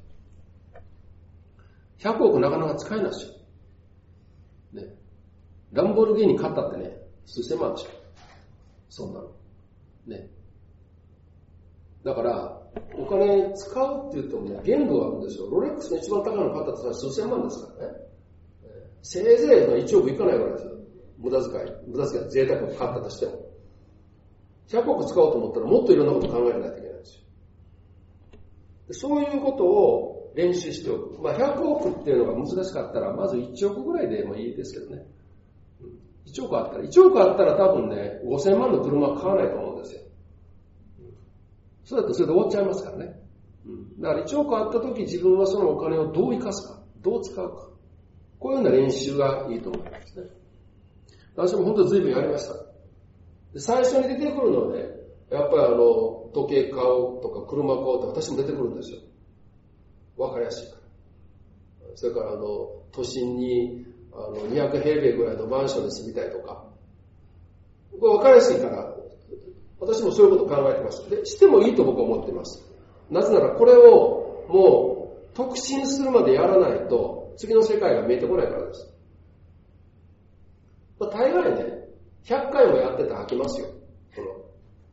ひゃくおくなかなか使えないですよ。ね。ランボルギーニ買ったってね、数千万でしょ。そんなの。ね。だから、お金使うって言ってもね、限度があるんですよ。ロレックスの一番高いの買ったって数千万ですからね。せいぜいいちおくいかないぐらいですよ。無駄遣い。無駄遣い、贅沢を買ったとしても。ひゃくおく使おうと思ったらもっといろんなこと考えないといけないんですよ。でそういうことを練習しておく。まあひゃくおくっていうのが難しかったら、まずいちおくぐらいでもいいですけどね。いちおくあったら、いちおくあったら多分ね、ごせんまんの車は買わないと思うんですよ。そうだとそれで終わっちゃいますからね。だからいちおくあった時自分はそのお金をどう生かすか、どう使うか。こういうような練習がいいと思いますね。私も本当に随分やりました。で最初に出てくるのはね、やっぱりあの、時計買おうとか車買おうとか私も出てくるんですよ。わかりやすいから。それからあの、都心にあのにひゃくへいべいぐらいのマンションに住みたいとか。これわかりやすいから、私もそういうことを考えてます。で、してもいいと僕は思っています。なぜならこれをもう特進するまでやらないと、次の世界が見えてこないからです。まあ、大概ね、ひゃっかいもやってたら飽きますよ。その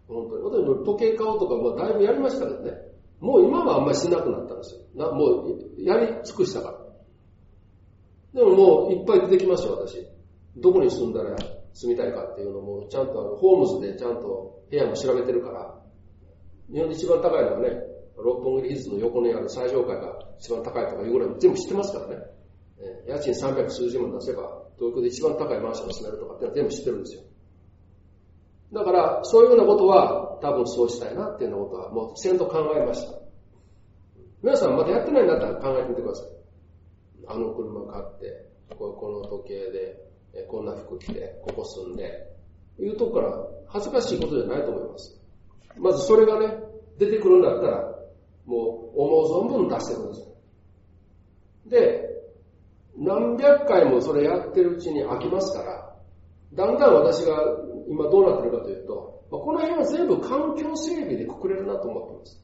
本当に。私時計買うとか、まあ、だいぶやりましたけどね。もう今はあんまりしなくなったんですよ。なもうやり尽くしたから。でももういっぱい出てきますよ、私。どこに住んだら住みたいかっていうのも、ちゃんとあのホームズでちゃんと部屋も調べてるから、日本で一番高いのはね、六本木ヒルズの横にある最上階が一番高いとかいうぐらい全部知ってますからね。えー、家賃さんびゃく数十万出せば、東京で一番高いマンションに住めるとかってのは全部知ってるんですよ。だから、そういうようなことは、多分そうしたいなっていうようなことは、もう先と考えました。皆さんまだやってないんだったら考えてみてください。あの車買って、この時計で、こんな服着て、ここ住んで、いうとこから恥ずかしいことじゃないと思います。まずそれがね、出てくるんだったら、もう思う存分出してください。で、何百回もそれやってるうちに飽きますから、だんだん私が今どうなってるかというと、まあ、この辺は全部環境整備でくくれるなと思っています。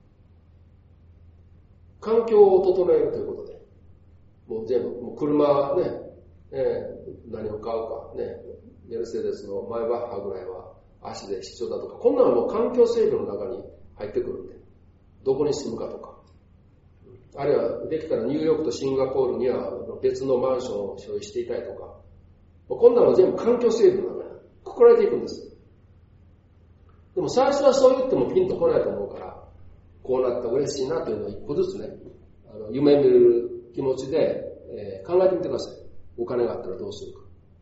環境を整えるということで、もう全部、もう車ね、えー、何を買うかね、メルセデスのマイバッハぐらいは足で必要だとか、こんなのも環境整備の中に入ってくるんで、どこに住むかとか、あるいはできたらニューヨークとシンガポールには別のマンションを所有していたいとか、こんなの全部環境整備の中にくくられていくんです。でも最初はそう言ってもピンとこないと思うから、こうなったら嬉しいなというのを一歩ずつね、あの夢見る気持ちで、えー、考えてみてください。お金があったらどうするか。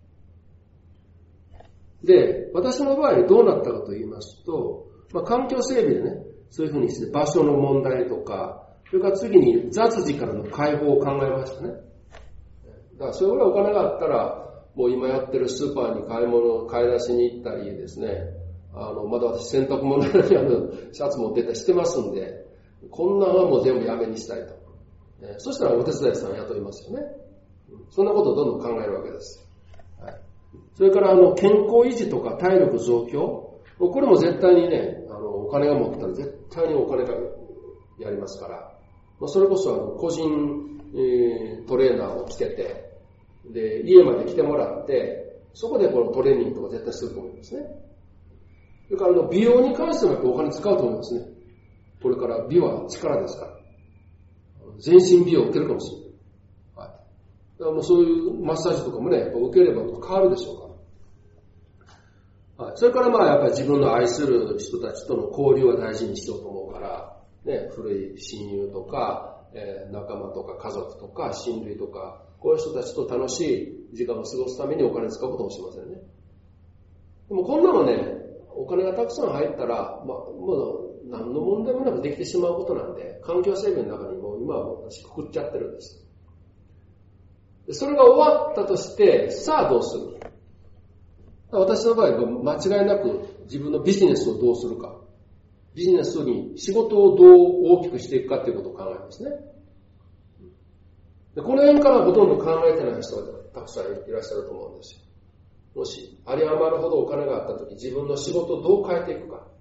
で、私の場合どうなったかと言いますと、まあ、環境整備でね、そういうふうにして場所の問題とか、それから次に雑事からの解放を考えましたね。だからそれぐらいお金があったら、もう今やってるスーパーに買い物、買い出しに行ったりですね、あの、まだ私洗濯物にあるシャツ持ってったりしてますんで、こんなのはもう全部やめにしたいと。えー、そしたらお手伝いさん雇いますよね。そんなことをどんどん考えるわけです。はい、それからあの、健康維持とか体力増強、これも絶対にね、あの、お金が持ったら絶対にお金がやりますから、まあ、それこそあの、個人、えー、トレーナーをつけて、で、家まで来てもらって、そこでこのトレーニングとか絶対すると思いますね。それからあの美容に関してもやっぱお金使うと思いますね。これから美は力ですから。全身美容を受けるかもしれない。はい。だからもうそういうマッサージとかもね、やっぱ受ければ変わるでしょうから。はい。それからまあやっぱり自分の愛する人たちとの交流は大事にしようと思うから、ね、古い親友とか、えー、仲間とか家族とか親類とか、こういう人たちと楽しい時間を過ごすためにお金を使うこともしませんね。でもこんなのね、お金がたくさん入ったら、まあ、もう何の問題もなくできてしまうことなんで、環境整備の中にも今は私くくっちゃってるんです。でそれが終わったとして、さあどうする？私の場合は間違いなく自分のビジネスをどうするか。ビジネスに仕事をどう大きくしていくかということを考えますね。でこの辺からほとんど考えてない人がたくさんいらっしゃると思うんですよ。もし、有り余るほどお金があったとき、自分の仕事をどう変えていくか。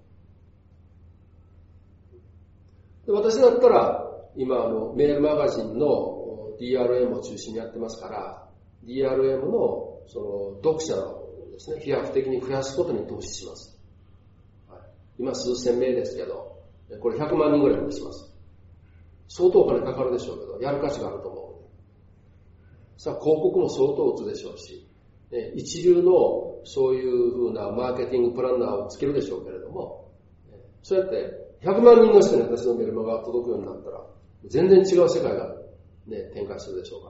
で私だったら、今あの、メールマガジンの ディーアールエム を中心にやってますから、ディーアールエム のその読者をですね、飛躍的に増やすことに投資します。はい、今数千名ですけど、これひゃくまんにんぐらいまでします。相当お金かかるでしょうけど、やる価値があると思う。さあ、広告も相当打つでしょうし、一流のそういう風なマーケティングプランナーをつけるでしょうけれども、そうやってひゃくまんにんの人に私のメルマガが届くようになったら、全然違う世界が、ね、展開するでしょうから。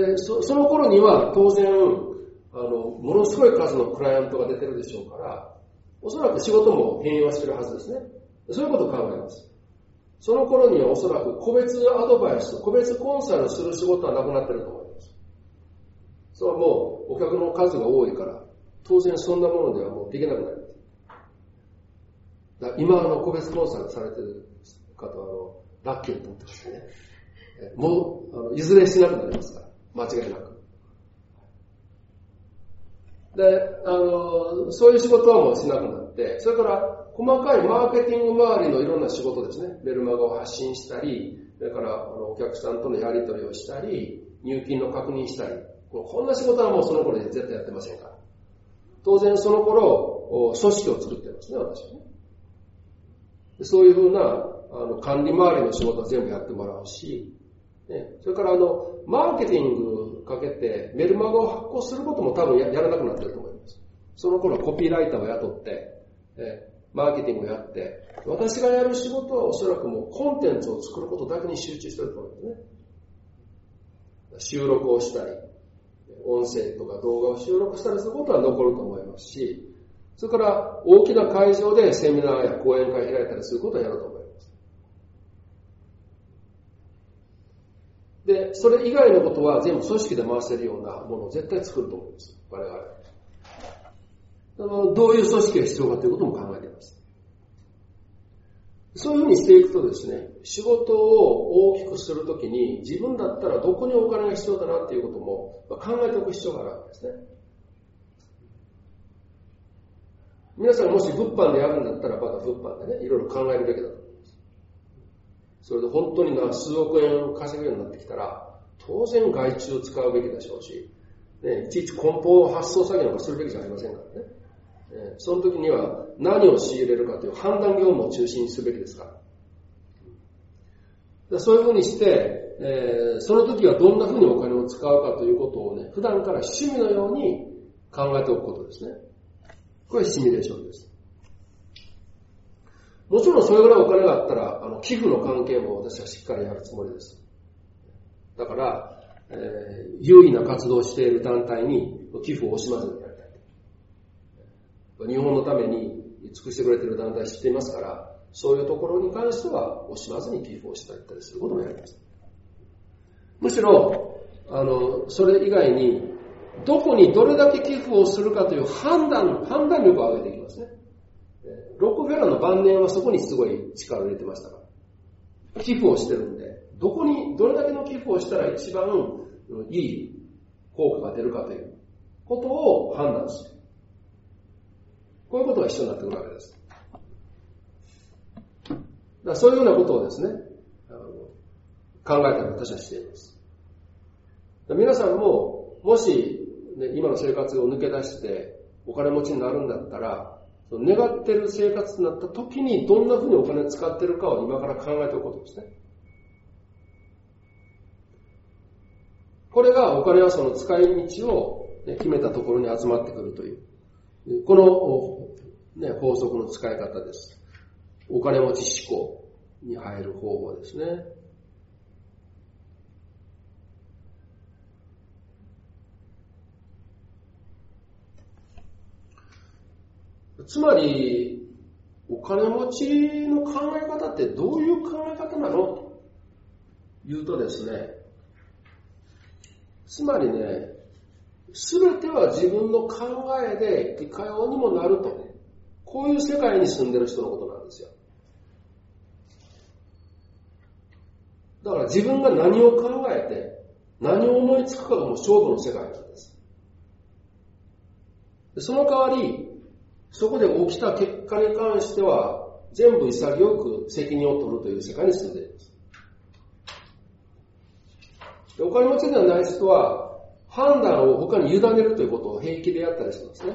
で、そ, その頃には当然、あの、ものすごい数のクライアントが出てるでしょうから、おそらく仕事も変容してるはずですね。そういうことを考えます。その頃にはおそらく個別アドバイス、個別コンサルする仕事はなくなってると思います。それはもうお客の数が多いから、当然そんなものではもうできなくなる。だ今あの個別コンサルされてる方はあのラッキーと思ってますね。もうあのいずれしなくなりますから、間違いなく。で、あのそういう仕事はもうしなくなって、それから細かいマーケティング周りのいろんな仕事ですね。メルマガを発信したり、それからあのお客さんとのやり取りをしたり、入金の確認したり、こんな仕事はもうその頃で絶対やってませんから。当然その頃、 組織を作ってますね、私はね。そういうふうなあの管理周りの仕事は全部やってもらうし、ね、それからあの、マーケティングかけてメルマガを発行することも多分 や, やらなくなってると思います。その頃はコピーライターを雇って、えマーケティングをやって、私がやる仕事はおそらくもうコンテンツを作ることだけに集中してると思いますね。収録をしたり、音声とか動画を収録したりすることは残ると思いますし、それから大きな会場でセミナーや講演会開いたりすることをやると思います。で、それ以外のことは全部組織で回せるようなものを絶対作ると思います。我々。あのどういう組織が必要かということも考えています。そういうふうにしていくとですね、仕事を大きくするときに自分だったらどこにお金が必要だなっていうことも考えておく必要があるわけですね。皆さんもし物販でやるんだったらまだ物販でね、いろいろ考えるべきだと思います。それで本当に数億円稼ぐようになってきたら、当然外注を使うべきでしょうし、ね、いちいち梱包発送作業なんかするべきじゃありませんからね。その時には何を仕入れるかという判断業務を中心にすべきですから。そういうふうにして、えー、その時はどんなふうにお金を使うかということをね、普段から趣味のように考えておくことですね。これシミュレーションです。もちろんそれぐらいお金があったら、あの寄付の関係も私はしっかりやるつもりです。だから、えー、有意な活動をしている団体に寄付を惜しまずにやりたい。日本のために尽くしてくれている団体知っていますから、そういうところに関しては惜しまずに寄付をしたりすることもやります。むしろ、あの、それ以外に、どこにどれだけ寄付をするかという判断、判断力を上げていきますね。ロックフェラーの晩年はそこにすごい力を入れてましたから。寄付をしてるんで、どこに、どれだけの寄付をしたら一番いい効果が出るかということを判断する。こういうことが必要になってくるわけです。だからそういうようなことをですね、あの考えたり私はしています。皆さんも、もし、ね、今の生活を抜け出してお金持ちになるんだったら、その願っている生活になった時にどんなふうにお金を使っているかを今から考えておくことですね。これがお金はその使い道を、ね、決めたところに集まってくるという。この、ね、法則の使い方です。お金持ち思考に入る方法ですね。つまり、お金持ちの考え方ってどういう考え方なのというとですね、つまりね、すべては自分の考えでいかようにもなると、こういう世界に住んでる人のことなんですよ。だから自分が何を考えて、何を思いつくかがもう勝負の世界なんです。でその代わり、そこで起きた結果に関しては、全部潔く責任を取るという世界に住んでいます。でお金持ちではない人は、判断を他に委ねるということを平気でやったりしますね。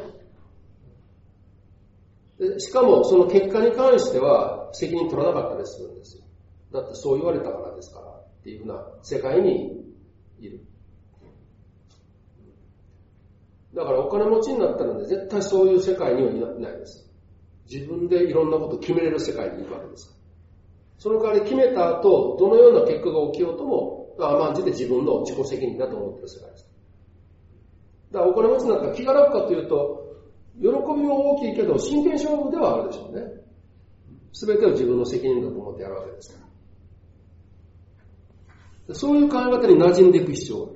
でしかもその結果に関しては責任取らなかったりするんですよ。だってそう言われたからですからっていうふうな世界にいる。だからお金持ちになったので絶対そういう世界にはいないです。自分でいろんなことを決めれる世界にいるわけです。その代わり決めた後、どのような結果が起きようとも甘んじて自分の自己責任だと思っている世界です。だからお金持ちになったら気が楽かというと、喜びは大きいけど真剣勝負ではあるでしょうね。すべてを自分の責任だと思ってやるわけですから。そういう考え方に馴染んでいく必要がある。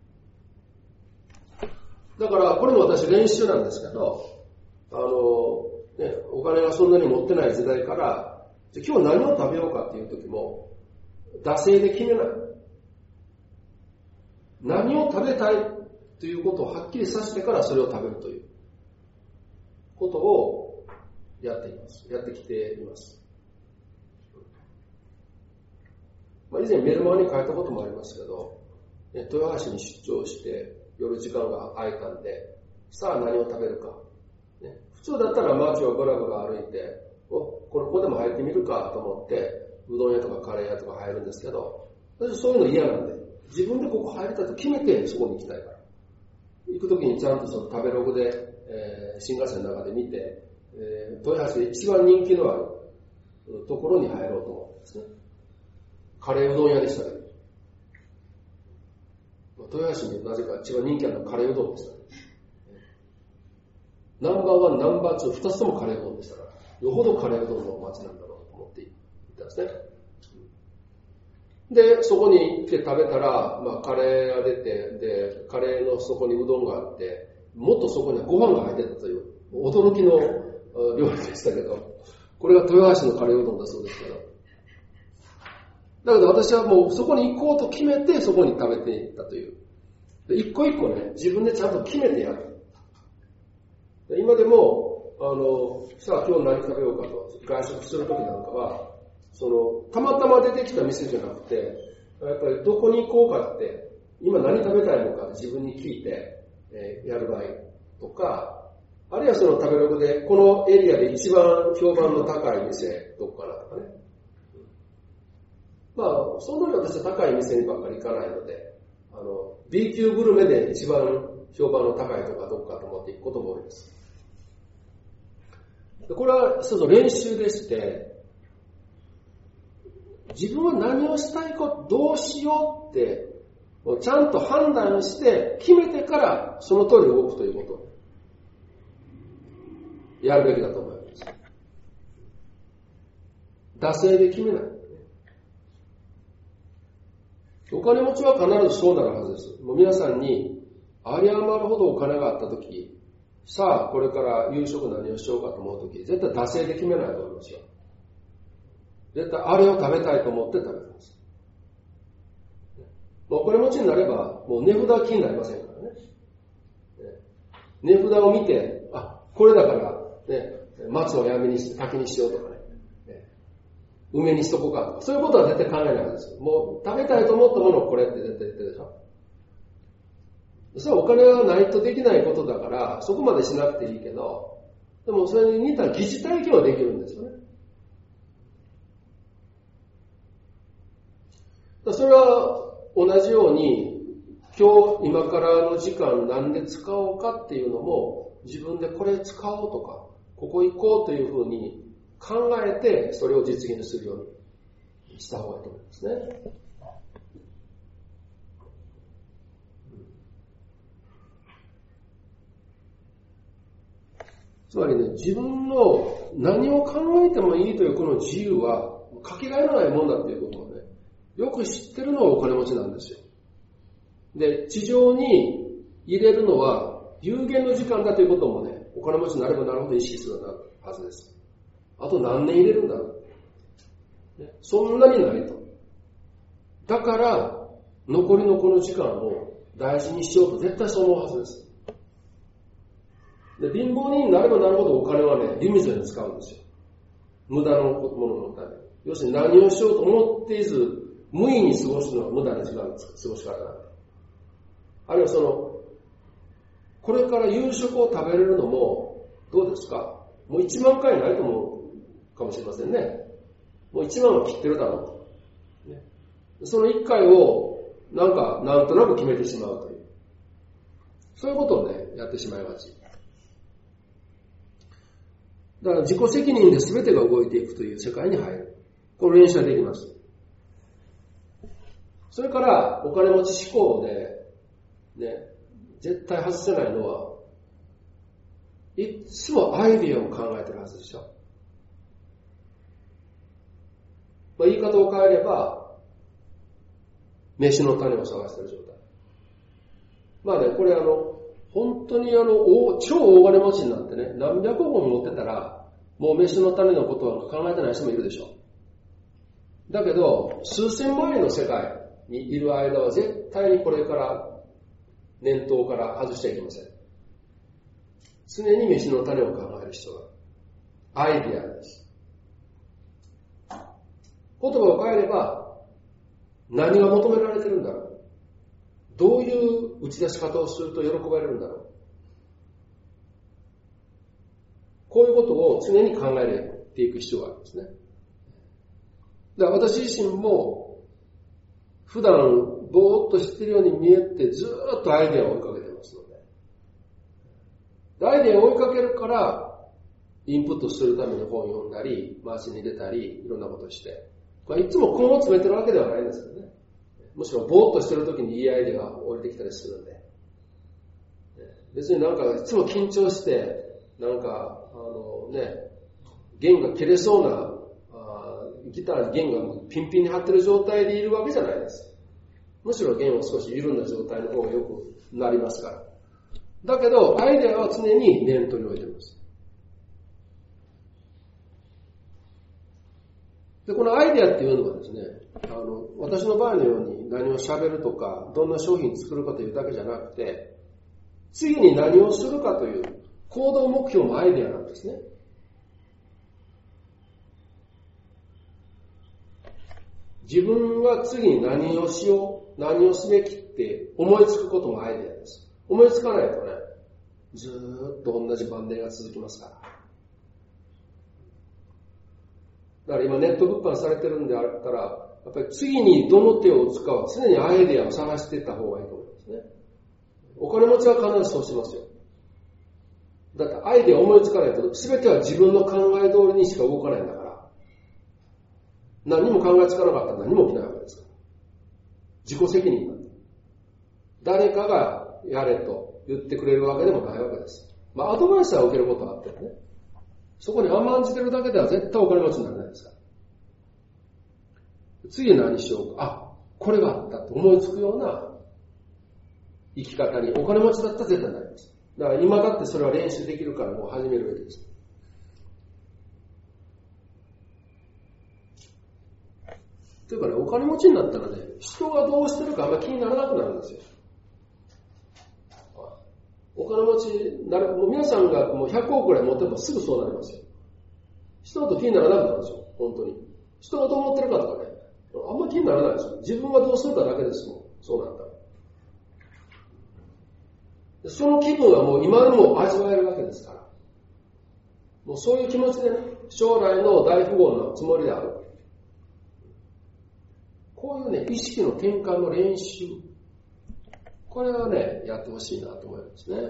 だからこれも私練習なんですけど、あの、ね、お金がそんなに持ってない時代から、じゃ今日何を食べようかっていう時も、惰性で決めない。何を食べたいということをはっきりさせてからそれを食べるということをやっています。やってきています。まあ、以前メルマガに書いたこともありますけど、ね、豊橋に出張して夜時間が空いたんで、さあ何を食べるか。ね、普通だったら街をブラブラ歩いて、お、これここでも入ってみるかと思って、うどん屋とかカレー屋とか入るんですけど、私そういうの嫌なんで、自分でここ入りたいと決めてそこに行きたいから。行くときにちゃんとその食べログで、えー、新幹線の中で見て、えー、豊橋で一番人気のあるところに入ろうと思ってですね。カレーうどん屋でしたね。豊橋になぜか一番人気あるのはカレーうどんでしたね。ナンバーワン、ナンバーツー、二つともカレーうどんでしたから、よほどカレーうどんの街なんだろうと思って行ったんですね。で、そこに行って食べたら、まあ、カレーが出て、で、カレーの底にうどんがあって、もっとそこにはご飯が入ってたという、驚きの料理でしたけど、これが豊橋のカレーうどんだそうですけど。だけど私はもうそこに行こうと決めて、そこに食べていったという。で一個一個ね、自分でちゃんと決めてやる。で今でも、あの、さあ今日何食べようかと、外食するときなんかは、その、たまたま出てきた店じゃなくて、やっぱりどこに行こうかって、今何食べたいのか自分に聞いて、えー、やる場合とか、あるいはその食べログで、このエリアで一番評判の高い店、どこかなとかね。まあ、そのように私は高い店にばっかり行かないので、あの、B 級グルメで一番評判の高いとかどこかと思って行くことも多いです。でこれは一つの練習でして、自分は何をしたいか、どうしようって、ちゃんと判断して決めてからその通り動くということをやるべきだと思います。惰性で決めない。お金持ちは必ずそうなるはずです。もう皆さんにあり余るほどお金があったとき、さあこれから夕食何をしようかと思うとき、絶対惰性で決めないと思いますよ。絶対あれを食べたいと思って食べます。お金持ちになればもう値札は気になりませんからね。値札を見て、あ、これだからね、松をやめにして滝にしようとかね、梅にしとこうかとか、そういうことは絶対考えないんですよ。もう食べたいと思ったものをこれって絶対言ってるでしょ。それはお金がないとできないことだから、そこまでしなくていいけど、でもそれに似た疑似体験はできるんですよね。それは同じように、今日今からの時間何で使おうかっていうのも、自分でこれ使おうとか、ここ行こうというふうに考えて、それを実現するようにした方がいいと思いますね。つまりね、自分の何を考えてもいいというこの自由は、かけがえのないもんだっていうことをね、よく知ってるのがお金持ちなんですよ。で、地上に入れるのは有限の時間だということもね、お金持ちになればなるほど意識するはずです。あと何年入れるんだろう、ね。そんなにないと。だから、残りのこの時間を大事にしようと絶対そう思うはずです。で、貧乏人になればなるほどお金はね、リミットに使うんですよ。無駄なもののために。要するに何をしようと思っていず、無意に過ごすのは無駄な時間の過ごし方なんで。あるいはその、これから夕食を食べれるのも、どうですか？もういちまんかいないと思うかもしれませんね。もういちまんは切ってるだろうと。ね、そのいっかいを、なんか、なんとなく決めてしまうという。そういうことをね、やってしまいがち。だから自己責任で全てが動いていくという世界に入る。この練習ができます。それから、お金持ち思考で、ね、絶対外せないのは、いつもアイディアを考えてるはずでしょ。まあ、言い方を変えれば、飯の種を探している状態。まあね、これあの、本当にあの、超大金持ちになってね、何百億も持ってたら、もう飯の種のことは考えてない人もいるでしょ。だけど、数千万円の世界にいる間は絶対にこれから念頭から外しちゃいけません。常に飯の種を考える人がアイディアです。言葉を変えれば何が求められてるんだろう。どういう打ち出し方をすると喜ばれるんだろこういうことを常に考えていく必要があるんですね。だから私自身も普段ぼーっとしてるように見えてずーっとアイデアを追いかけてますので、アイデアを追いかけるからインプットするために本を読んだり、回しに出たり、いろんなことをして、まあ、いつも根を詰めてるわけではないんですけどね。むしろぼーっとしてるときにいいアイデアが降りてきたりするんで、別になんかいつも緊張して、なんかあのね、弦が切れそうなギターに弦がピンピンに張ってる状態でいるわけじゃないです。むしろ弦を少し緩んだ状態の方が良くなりますから。だけど、アイデアは常に念頭に置いています。で、このアイデアっていうのはですね、あの、私の場合のように何を喋るとか、どんな商品作るかというだけじゃなくて、次に何をするかという行動目標もアイデアなんですね。自分は次に何をしよう、何をすべきって思いつくこともアイデアです。思いつかないとね、ずーっと同じ番組が続きますから。だから今ネット物販されてるんであったら、やっぱり次にどの手を使う、常にアイデアを探していった方がいいと思いますね。お金持ちは必ずそうしますよ。だってアイデアを思いつかないと、全ては自分の考え通りにしか動かないんだから。何も考えつかなかったら何も起きないわけですから。自己責任なんだ。誰かがやれと言ってくれるわけでもないわけです。まあアドバイスは受けることはあってもね。そこに甘んじてるだけでは絶対お金持ちにならないですから。次何しようか。あ、これがあったと思いつくような生き方にお金持ちだったら絶対になります。だから今だってそれは練習できるからもう始めるべきです。というかね、お金持ちになったらね、人がどうしてるかあんまり気にならなくなるんですよ。お金持ちになる、もう皆さんがもうひゃくおくくらい持ってればすぐそうなりますよ。人のこと気にならなくなるんですよ、本当に。人がどう思ってるかとかね、あんまり気にならないですよ。自分がどうするかだけですもん、そうなったら。その気分はもう今でも味わえるわけですから。もうそういう気持ちでね、将来の大富豪のつもりである。こういうね、意識の転換の練習。これはね、やってほしいなと思いますね。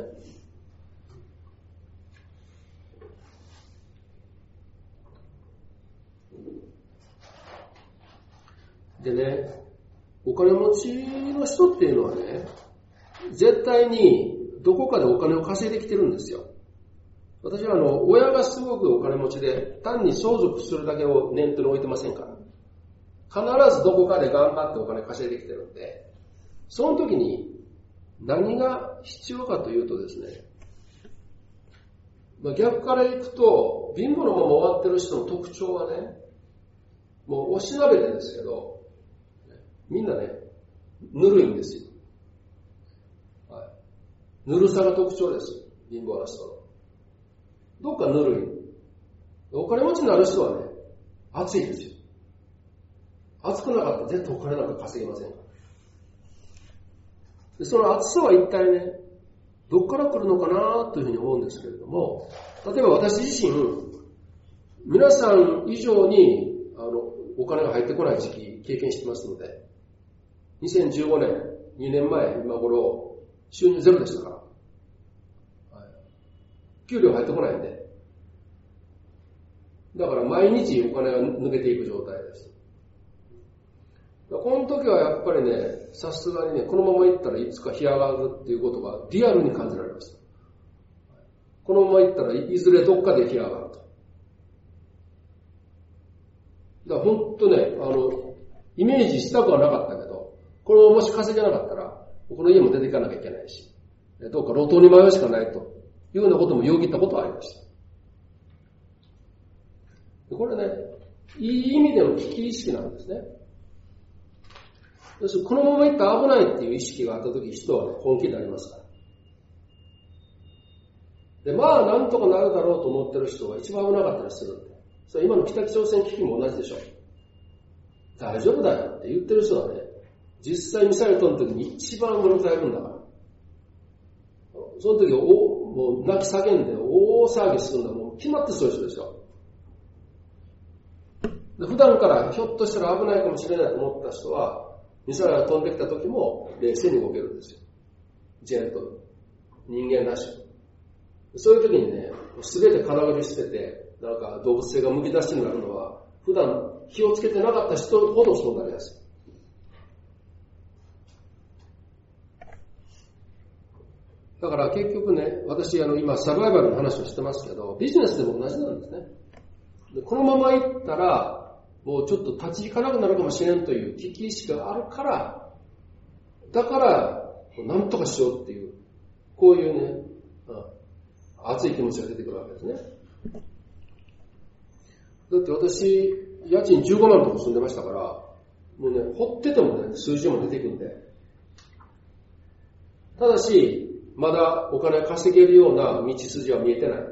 でね、お金持ちの人っていうのはね、絶対にどこかでお金を稼いできてるんですよ。私はあの、親がすごくお金持ちで、単に相続するだけを念頭に置いてませんから。必ずどこかで頑張ってお金稼いできてるんで、その時に何が必要かというとですね、まあ、逆からいくと、貧乏のまま終わってる人の特徴はね、もうおしなべてですけど、みんなね、ぬるいんですよ。はい、ぬるさが特徴です。貧乏な人の。どっかぬるい。お金持ちになる人はね、熱いですよ。熱くなかったら絶対お金なんか稼げませんから。でその熱さは一体ね、どっから来るのかなというふうに思うんですけれども、例えば私自身、皆さん以上にあのお金が入ってこない時期経験してますので、にせんじゅうごねん、にねんまえ、今頃、収入ゼロでしたから。はい、給料入ってこないんで。だから毎日お金が抜けていく状態です。この時はやっぱりね、さすがにね、このまま行ったらいつか干上がるっていうことがリアルに感じられました。このまま行ったらいずれどっかで干上がると。だから本当ね、あの、イメージしたくはなかったけど、このままもし稼げなかったら、この家も出ていかなきゃいけないし、どうか路頭に迷うしかないというようなこともよぎったことはありました。これね、いい意味での危機意識なんですね。要するにこのままいったら危ないっていう意識があったとき、人はね、本気になりますから。で、まあ、なんとかなるだろうと思ってる人が一番危なかったりするんで。それ今の北朝鮮危機も同じでしょ。大丈夫だよって言ってる人はね、実際ミサイル飛んだ時に一番うろたえるんだから。その時お、 もう泣き叫んで大騒ぎするのはもう決まってそういう人ですよ。で普段からひょっとしたら危ないかもしれないと思った人は、ミサイルが飛んできた時も冷静に動けるんですよ。ジェントル。人間らしく。そういう時にね、すべて空振り捨てて、なんか動物性がむき出しになるのは、普段気をつけてなかった人ほどそうなりやすい。だから結局ね、私あの今サバイバルの話をしてますけど、ビジネスでも同じなんですね。でこのままいったら、もうちょっと立ち行かなくなるかもしれんという危機意識があるから、だから、なんとかしようっていう、こういうね、うん、熱い気持ちが出てくるわけですね。だって私、家賃じゅうごまんのとこ住んでましたから、もうね、掘っててもね、数字も出てくるんで。ただし、まだお金稼げるような道筋は見えてない。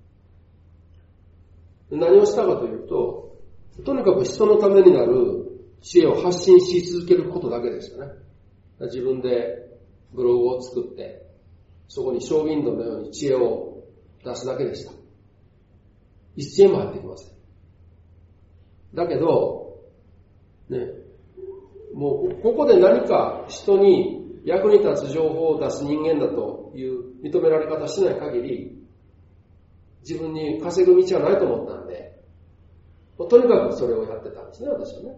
何をしたかというと、とにかく人のためになる知恵を発信し続けることだけですよね。自分でブログを作って、そこにショーウィンドウのように知恵を出すだけでした。一円も入ってきません。だけど、ね、もうここで何か人に役に立つ情報を出す人間だという認められ方しない限り、自分に稼ぐ道はないと思ったんで、とにかくそれをやってたんですね、私はね。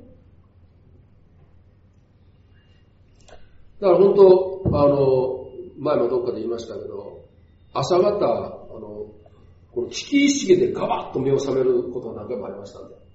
だから本当、あの、前もどっかで言いましたけど、朝方、あの、この危機意識でガバッと目を覚めることが何回もありましたんで。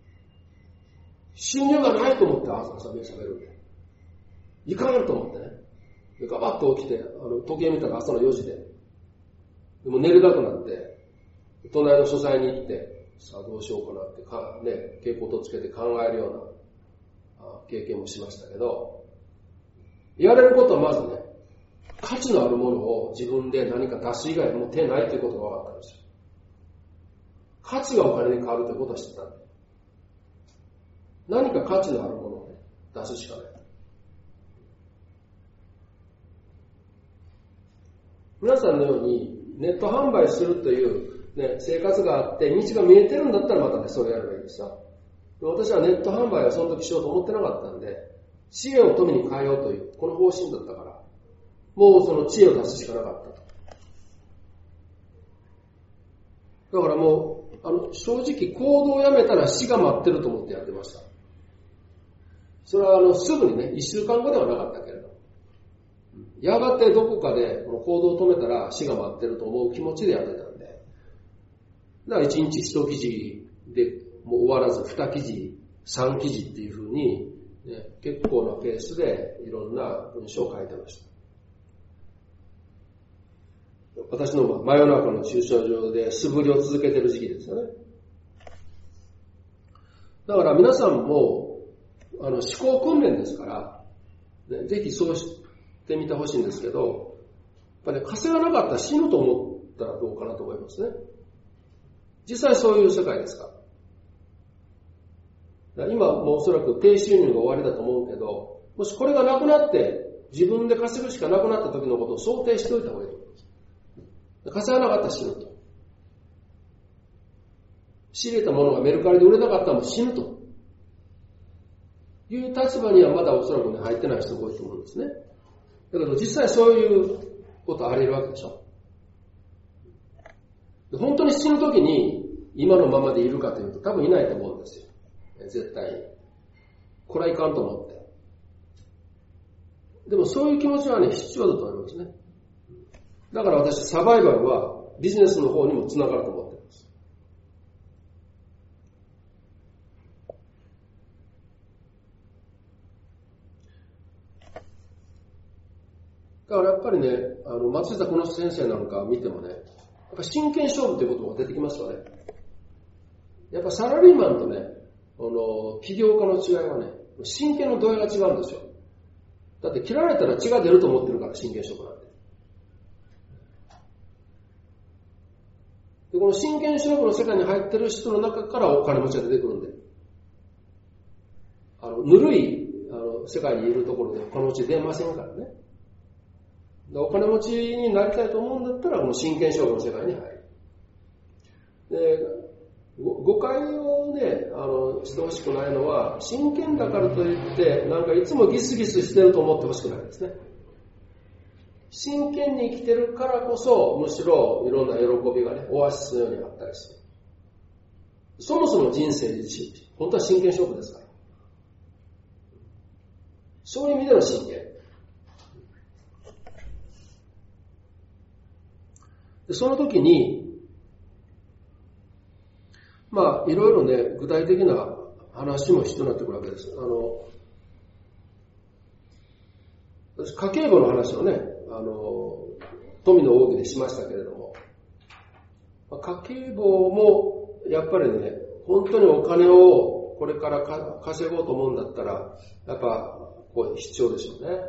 収入がないと思って朝目を覚めるんで。いかんと思ってね。でガバッと起きて、あの、時計見たら朝のよじで。でも寝れなくなって、隣の書斎に行って、さあどうしようかなってか、ね、蛍光灯つけて考えるようなあ経験もしましたけど、やれることはまずね、価値のあるものを自分で何か出す以外も手ないということが分かったんですよ。価値がお金に変わるということは知ってたんで。何か価値のあるものを、ね、出すしかない。皆さんのようにネット販売するという、ね、生活があって道が見えてるんだったらまたね、それやればいいですよ。私はネット販売はその時しようと思ってなかったんで、知恵を富に変えようという、この方針だったから、もうその知恵を出すしかなかったと。だからもう、あの、正直行動をやめたら死が待ってると思ってやってました。それはあの、すぐにね、一週間後ではなかったけれど、やがてどこかでこの行動を止めたら死が待ってると思う気持ちでやってたんで、だから一日一記事でもう終わらず二記事、三記事っていう風に、ね、結構なペースでいろんな文章を書いてました。私の真夜中の駐車場で素振りを続けている時期ですよね。だから皆さんもあの思考訓練ですから、ね、ぜひそうしてみてほしいんですけど、やっぱり、ね、稼がなかったら死ぬと思ったらどうかなと思いますね。実際そういう世界ですから。だから今もおそらく低収入が終わりだと思うけど、もしこれがなくなって自分で稼ぐしかなくなった時のことを想定しておいた方がいいと思います。稼がなかったら死ぬと。仕入れたものがメルカリで売れなかったらもう死ぬという立場にはまだおそらくね入ってない人が多いと思うんですね。だけど実際そういうことあり得るわけでしょ。本当に死ぬ時に今のままでいるかというと多分いないと思うんですよ。絶対に。これはいかんと思って。でもそういう気持ちはね必要だと思いますね。だから私サバイバルはビジネスの方にもつながると思っています。だからやっぱりね、あの松下この先生なんか見てもね、やっぱ真剣勝負ということが出てきますよね。やっぱサラリーマンとね、あの起業家の違いはね、真剣の度合いが違うんですよ。だって切られたら血が出ると思ってるから真剣勝負なんて。でこの真剣勝負の世界に入ってる人の中からお金持ちが出てくるんで、あのぬるいあの世界にいるところでお金持ち出ませんからね。 お金持ちになりたいと思うんだったら、この真剣勝負の世界に入る。で、誤解をね、あの、してほしくないのは、真剣だからといって、なんかいつもギスギスしてると思ってほしくないですね。真剣に生きてるからこそ、むしろいろんな喜びがね、オアシスのようにあったりする。そもそも人生自身、本当は真剣勝負ですから。そういう意味での真剣。でその時に、まあ、いろいろね、具体的な話も必要になってくるわけです。あの、私、家計簿の話をね、あの、富の奥義でしましたけれども、家計簿も、やっぱりね、本当にお金をこれからか稼ごうと思うんだったら、やっぱ、こう必要でしょうね。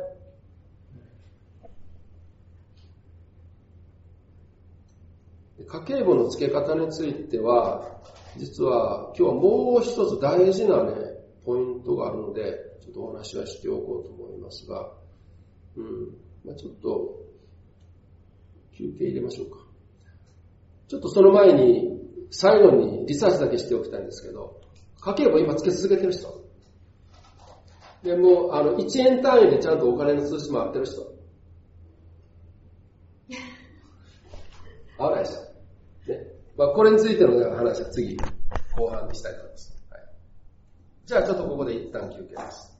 家計簿の付け方については、実は今日はもう一つ大事なね、ポイントがあるので、ちょっとお話はしておこうと思いますが、うん、まあ、ちょっと休憩入れましょうか。ちょっとその前に、最後にリサーチだけしておきたいんですけど、家計簿今つけ続けてる人。で、もう、あの、いちえん単位でちゃんとお金の通知回ってる人。合わないですよ。ね。まあ、これについての話は次、後半にしたいと思います。はい。じゃあ、ちょっとここで一旦休憩です。